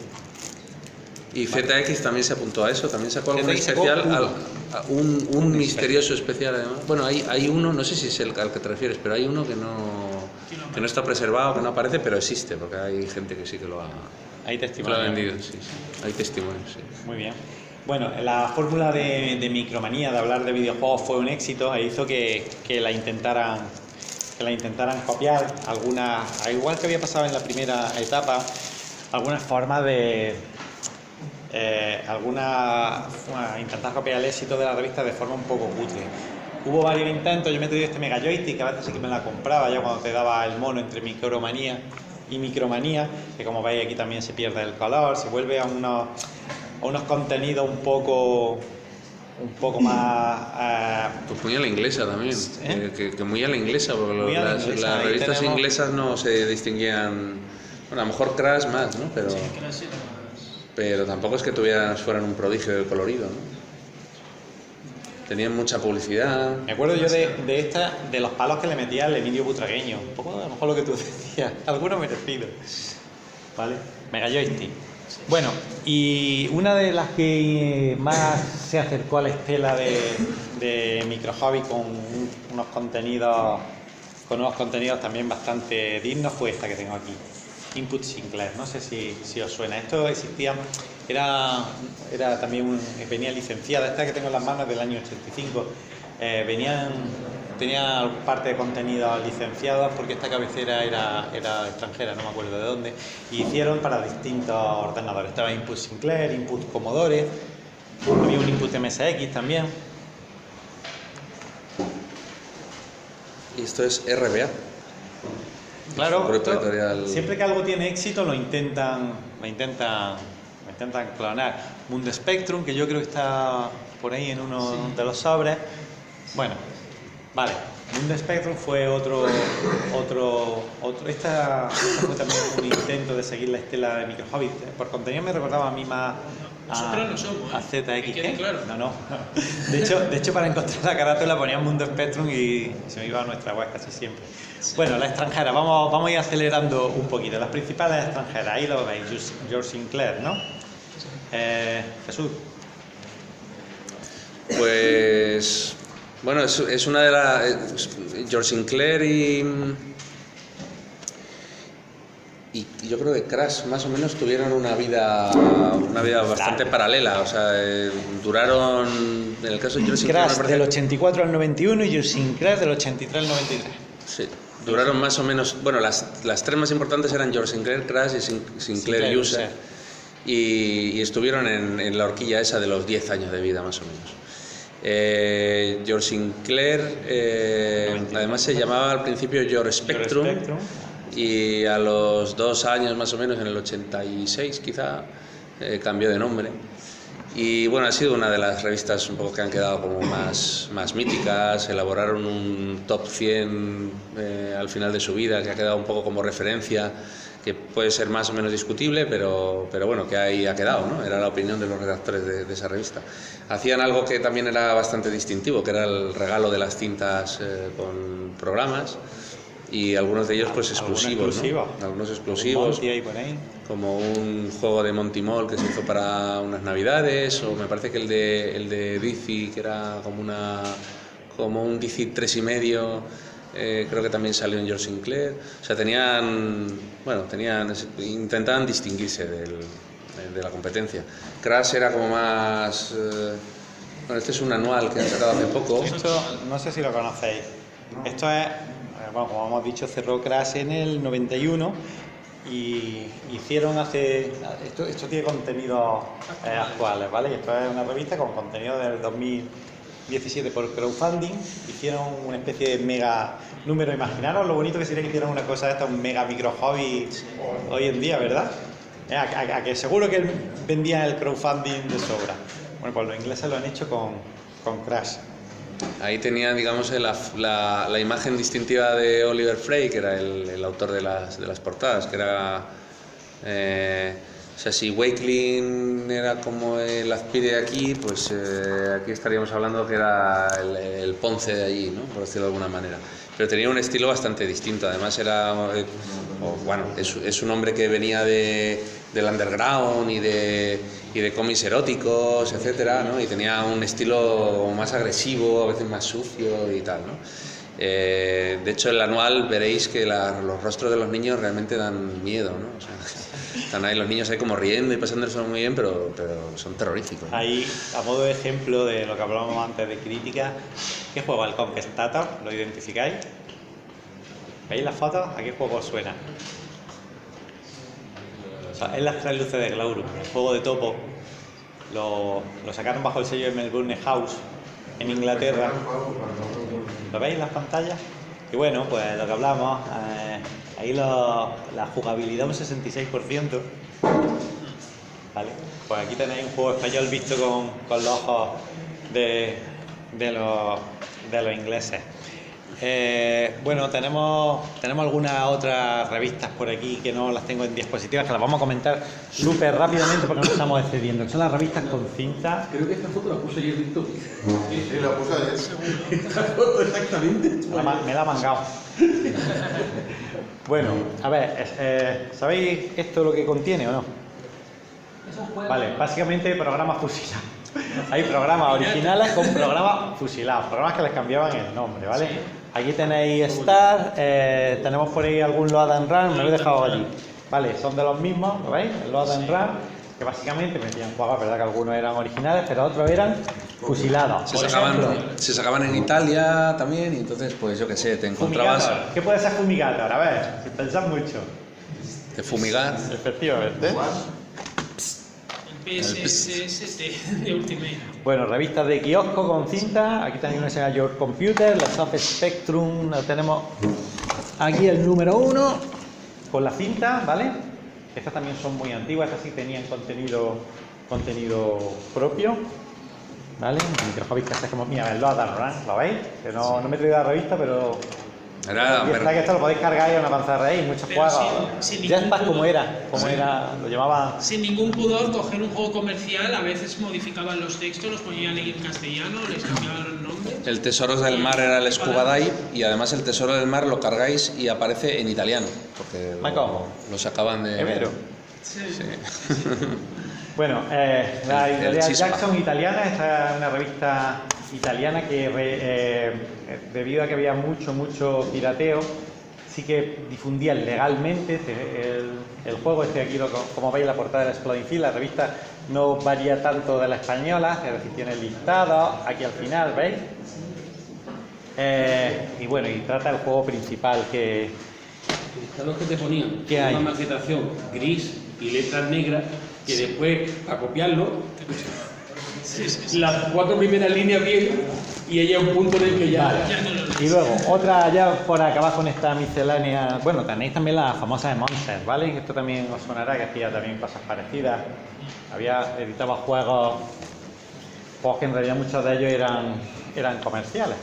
Y ZX también se apuntó a eso, también sacó algo especial, un misterioso especial además. Bueno, hay uno, no sé si es el al que te refieres, pero hay uno que no está preservado, que no aparece, pero existe, porque hay gente que sí que lo ha vendido. Sí. Hay testimonios, sí. Muy bien. Bueno, la fórmula de Micromanía de hablar de videojuegos fue un éxito e hizo que la intentaran copiar algunas, igual que había pasado en la primera etapa, algunas formas de intentar copiar el éxito de la revista de forma un poco cutre. Hubo varios intentos, yo me he traído este Mega Joystick, que a veces sí que me la compraba ya cuando te daba el mono entre Micromanía y Micromanía, que como veis aquí también se pierde el color, se vuelve a unos contenidos un poco más... Pues muy a la inglesa también, que muy a la inglesa, porque las revistas tenemos... inglesas no se distinguían, bueno, a lo mejor Crash más, ¿no? Pero, sí, Crash era más. Pero tampoco es que fueran un prodigio de colorido, ¿no? Tenían mucha publicidad. Me acuerdo yo de los palos que le metía el Emilio Butragueño, un poco a lo mejor lo que tú decías, algunos merecidos, ¿vale? Mega Joystick. Bueno, y una de las que más se acercó a la estela de Microhobby con unos contenidos también bastante dignos fue esta que tengo aquí, Input Sinclair. No sé si os suena. Esto existía, era también venía licenciada. Esta que tengo en las manos del año 85. Tenía parte de contenidos licenciados porque esta cabecera era extranjera, no me acuerdo de dónde, y hicieron para distintos ordenadores. Estaba Input Sinclair, Input Commodore, había un Input MSX también. Y esto es RBA. Claro, siempre que algo tiene éxito lo intentan clonar. Mundo Spectrum, que yo creo que está por ahí en uno de los sobres. Bueno, vale. Mundo Spectrum fue otro. Esta fue también un intento de seguir la estela de Microhobby. Por contenido me recordaba a mí más a ZX. Claro. No. De hecho, para encontrar la carátula ponía Mundo Spectrum y se me iba a nuestra web casi siempre. Bueno, la extranjera, vamos a ir acelerando un poquito. Las principales extranjeras, ahí lo veis, George Sinclair, ¿no? Jesús. Pues bueno, es una de las... George Sinclair y yo creo que Crash más o menos tuvieron una vida bastante paralela. O sea, duraron, en el caso de George Sinclair... Crash del 84 al 91 y George Sinclair del 83 al 93. Sí, duraron más o menos... Bueno, las tres más importantes eran George Sinclair, Crash y Sinclair User. Y estuvieron en la horquilla esa de los 10 años de vida más o menos. George Sinclair además se llamaba al principio George Spectrum, y a los 2 años más o menos, en el 86 quizá, cambió de nombre. Y bueno, ha sido una de las revistas un poco que han quedado como más míticas. Elaboraron un top 100 al final de su vida, que ha quedado un poco como referencia, que puede ser más o menos discutible, pero bueno, que ahí ha quedado, ¿no? Era la opinión de los redactores de esa revista. Hacían algo que también era bastante distintivo, que era el regalo de las cintas con programas, y algunos de ellos pues exclusivos, ¿no? Algunos exclusivos, como un juego de Monty Mall que se hizo para unas navidades, o me parece que el de Dizzy, que era como un Dizzy 3,5, creo que también salió en George Sinclair. O sea, intentaban distinguirse de la competencia. Crash era como más... bueno, este es un anual que han sacado hace poco. Esto, no sé si lo conocéis. Esto es, bueno, como hemos dicho, cerró Crash en el 91 y hicieron esto tiene contenidos actuales, ¿vale? Y esto es una revista con contenido del 2017 por crowdfunding. Hicieron una especie de mega número. Imaginaros lo bonito que sería que hicieran una cosa de esta, un mega Microhobby hoy en día, ¿verdad? A que seguro que vendían el crowdfunding de sobra. Bueno, pues los ingleses lo han hecho con Crash. Ahí tenía, digamos, la imagen distintiva de Oliver Frey, que era el autor de las portadas, que era... o sea, si Wakeling era como el Azpide aquí, pues aquí estaríamos hablando que era el Ponce de allí, ¿no? Por decirlo de alguna manera. Pero tenía un estilo bastante distinto. Además es un hombre que venía del underground y de cómics eróticos, etcétera, ¿no? Y tenía un estilo más agresivo, a veces más sucio y tal, ¿no? De hecho, el anual veréis que los rostros de los niños realmente dan miedo, ¿no? O sea, están ahí los niños ahí como riendo y pasándose muy bien, pero son terroríficos, ¿no? Ahí, a modo de ejemplo de lo que hablábamos antes de crítica, ¿qué juego? ¿El Conquestator? ¿Lo identificáis? ¿Veis las fotos? ¿A qué juego os suena? O sea, es las 3 luces de Glaurum, el juego de topo. Lo sacaron bajo el sello de Melbourne House en Inglaterra. ¿Lo veis en las pantallas? Y bueno, pues lo que hablamos, ahí la jugabilidad un 66%. ¿Vale? Pues aquí tenéis un juego español visto con los ojos de los ingleses. Bueno, tenemos algunas otras revistas por aquí que no las tengo en diapositivas, que las vamos a comentar súper rápidamente porque no estamos excediendo. Son las revistas con cinta. Creo que esta foto la puse ayer en Topic. Sí, la puse ayer. Esta foto exactamente. Me la ha mangado. Bueno, a ver, ¿sabéis esto lo que contiene o no? Vale, básicamente programas fusilados. Hay programas originales con programas fusilados, programas que les cambiaban el nombre, ¿vale? Aquí tenéis Star, tenemos por ahí algún Load and Run, me lo he dejado allí. Vale, son de los mismos, ¿lo veis? El Load and Run, que básicamente metían juegos, verdad que algunos eran originales, pero otros eran fusilados. Se sacaban en Italia también, y entonces, pues yo qué sé, te encontrabas... Fumigator. ¿Qué puede ser Fumigator? A ver, si pensás mucho. De fumigar. Efectivamente. PSST de Ultimate. Bueno, revistas de kiosco con cinta. Aquí tenéis una que se llama Your Computer, la Soft Spectrum. La tenemos aquí el número 1 con la cinta, ¿vale? Estas también son muy antiguas, estas sí tenían contenido propio, ¿vale? Microhobbies que como, mira, el Load and Run, ¿lo veis? Que no me he traído la revista, pero que esto lo podéis cargar ahí a una panza de muchos juegos. Jetpack como era, lo llamaba. Sin ningún pudor, coger un juego comercial, a veces modificaban los textos, los ponían en castellano, les cambiaban los nombres. El Tesoros del Mar era el Scuba Dive, y además el Tesoro del Mar lo cargáis y aparece en italiano, porque lo sacaban de... ¿Evero? Sí. Bueno, la editorial Jackson italiana, esta es una revista italiana que debido a que había mucho pirateo, sí que difundían legalmente el juego. Aquí, como veis, la portada del Exploding Field, la revista no varía tanto de la española, es decir, tiene listado aquí al final, ¿veis? Y bueno, y trata el juego principal que... Listados que te ponían ¿Qué hay? una maquetación gris y letras negras, que después, para copiarlo, las 4 primeras líneas bien, y ella un punto en el que ya... Y luego, otra ya por acabar con esta miscelánea. Bueno, tenéis también la famosa de Monster, ¿vale? Esto también os sonará, que hacía también cosas parecidas. Editaba juegos que en realidad muchos de ellos eran comerciales,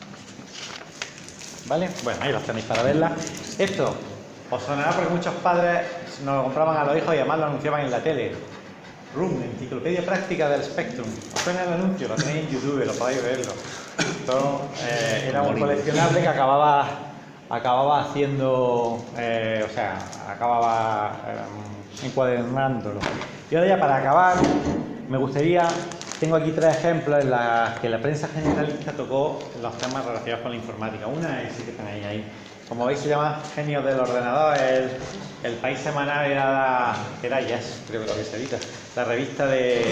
¿vale? Bueno, ahí los tenéis para verla. Esto os sonará porque muchos padres nos lo compraban a los hijos y además lo anunciaban en la tele. RUM, Enciclopedia Práctica del Spectrum. ¿Os suena el anuncio? Lo tenéis en YouTube, lo podéis verlo. Esto era un coleccionable que acababa haciendo, acababa encuadernándolo. Y ahora ya para acabar, me gustaría, tengo aquí 3 ejemplos en los que la prensa generalista tocó los temas relacionados con la informática. Una es que tenéis ahí. Como veis, se llama Genios del Ordenador. El país semanal era Yes, creo que lo que se edita. La revista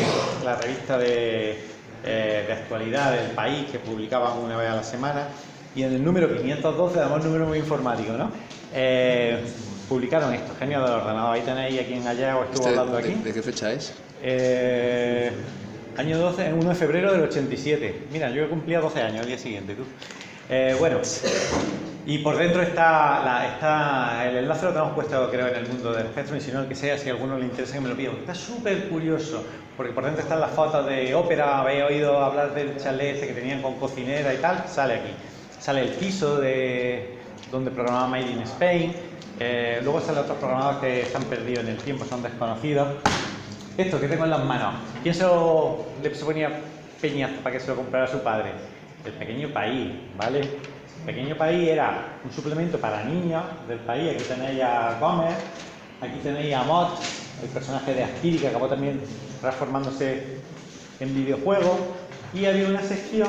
de actualidad del país, que publicaban una vez a la semana. Y en el número 512, además un número muy informático, ¿no? Publicaron esto, Genios del Ordenador. Ahí tenéis a quien ayer os estuvo hablando aquí. ¿De qué fecha es? Año 12, 1 de febrero del 87. Mira, yo cumplía 12 años el día siguiente, tú. Bueno, y por dentro está el enlace lo tenemos puesto, creo, en el mundo del Spectrum, y si no, el que sea, si a alguno le interesa que me lo pida. Está súper curioso, porque por dentro están las fotos de ópera. Habéis oído hablar del chalet ese que tenían con cocinera y tal, sale aquí. Sale el piso donde programaba Made in Spain. Luego salen otros programadores que están perdidos en el tiempo, son desconocidos. Esto que tengo en las manos, ¿quién se ponía peñazo para que se lo comprara su padre? El Pequeño País, ¿vale? El Pequeño País era un suplemento para niños del país. Aquí tenéis a Gómez, aquí tenéis a Mott, el personaje de Aspiri, que acabó también transformándose en videojuego. Y había una sección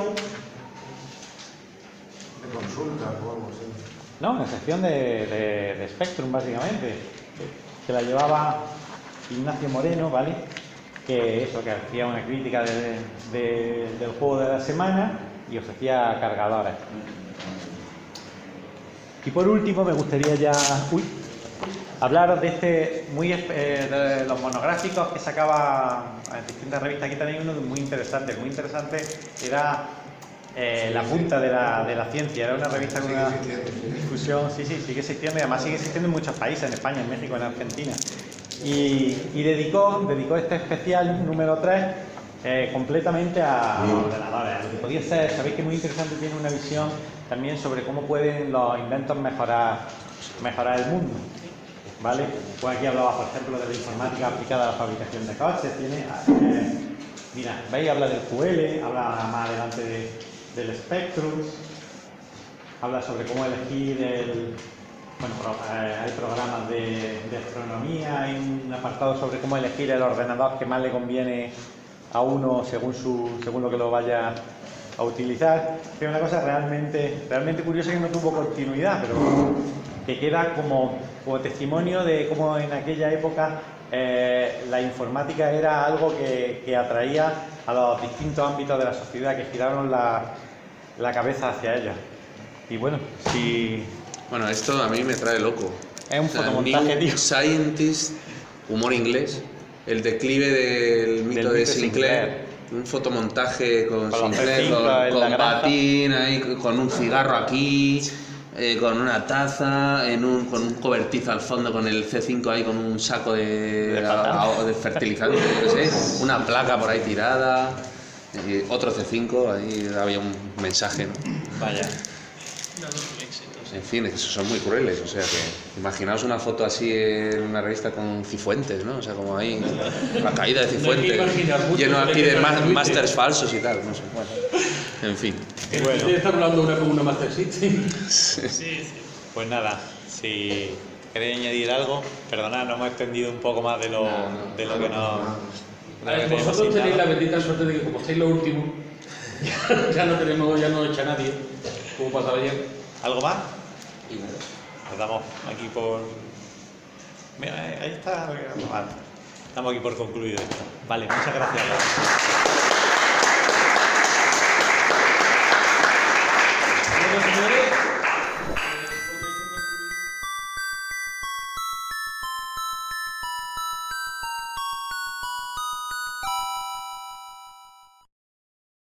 de consulta o algo así. No, una sección de Spectrum, básicamente, que la llevaba Ignacio Moreno, ¿vale? Que hacía una crítica del juego de la semana y ofrecía cargadores. Y por último, me gustaría ya hablaros de de los monográficos que sacaba en distintas revistas. Aquí tenéis uno muy interesante. Muy interesante era La Punta de la Ciencia. Era una revista con una difusión, sigue existiendo, y además sigue existiendo en muchos países, en España, en México, en Argentina. Y dedicó este especial número 3 completamente a ordenadores. Lo que podía ser, sabéis que es muy interesante, tiene una visión también sobre cómo pueden los inventos mejorar el mundo, ¿vale? Pues aquí hablaba, por ejemplo, de la informática aplicada a la fabricación de coches. Mira, veis, habla del QL, habla más adelante del Spectrum, habla sobre cómo elegir Bueno, hay programas de astronomía, hay un apartado sobre cómo elegir el ordenador que más le conviene a uno según lo que lo vaya a utilizar. Es una cosa realmente curiosa que no tuvo continuidad, pero que queda como testimonio de cómo en aquella época la informática era algo que atraía a los distintos ámbitos de la sociedad, que giraron la cabeza hacia ella. Y bueno, si... Bueno, esto a mí me trae loco. Es un fotomontaje, tío. Scientist, humor inglés, el declive del mito de Sinclair, un fotomontaje con Sinclair, con patín, ahí, con un cigarro aquí, con una taza, con un cobertizo al fondo, con el C5 ahí, con un saco de fertilizante, no sé, una placa por ahí tirada, otro C5, ahí había un mensaje, ¿no? Vaya. En fin, es que son muy crueles, o sea que imaginaos una foto así en una revista con Cifuentes, ¿no? O sea, como ahí, la caída de Cifuentes, lleno aquí de másters falsos y tal, no sé, bueno, en fin. Bueno. ¿Está hablando como una Master City? Sí. Pues nada, si queréis añadir algo, perdonad, nos hemos extendido un poco más de lo que nos... Vosotros tenéis la bendita suerte de que como estáis lo último, ya no echa nadie, como pasaba ayer. ¿Algo más? Y nada. Nos damos aquí por... Mira, ahí está. Vale. Estamos aquí por concluido esto. Vale, muchas gracias.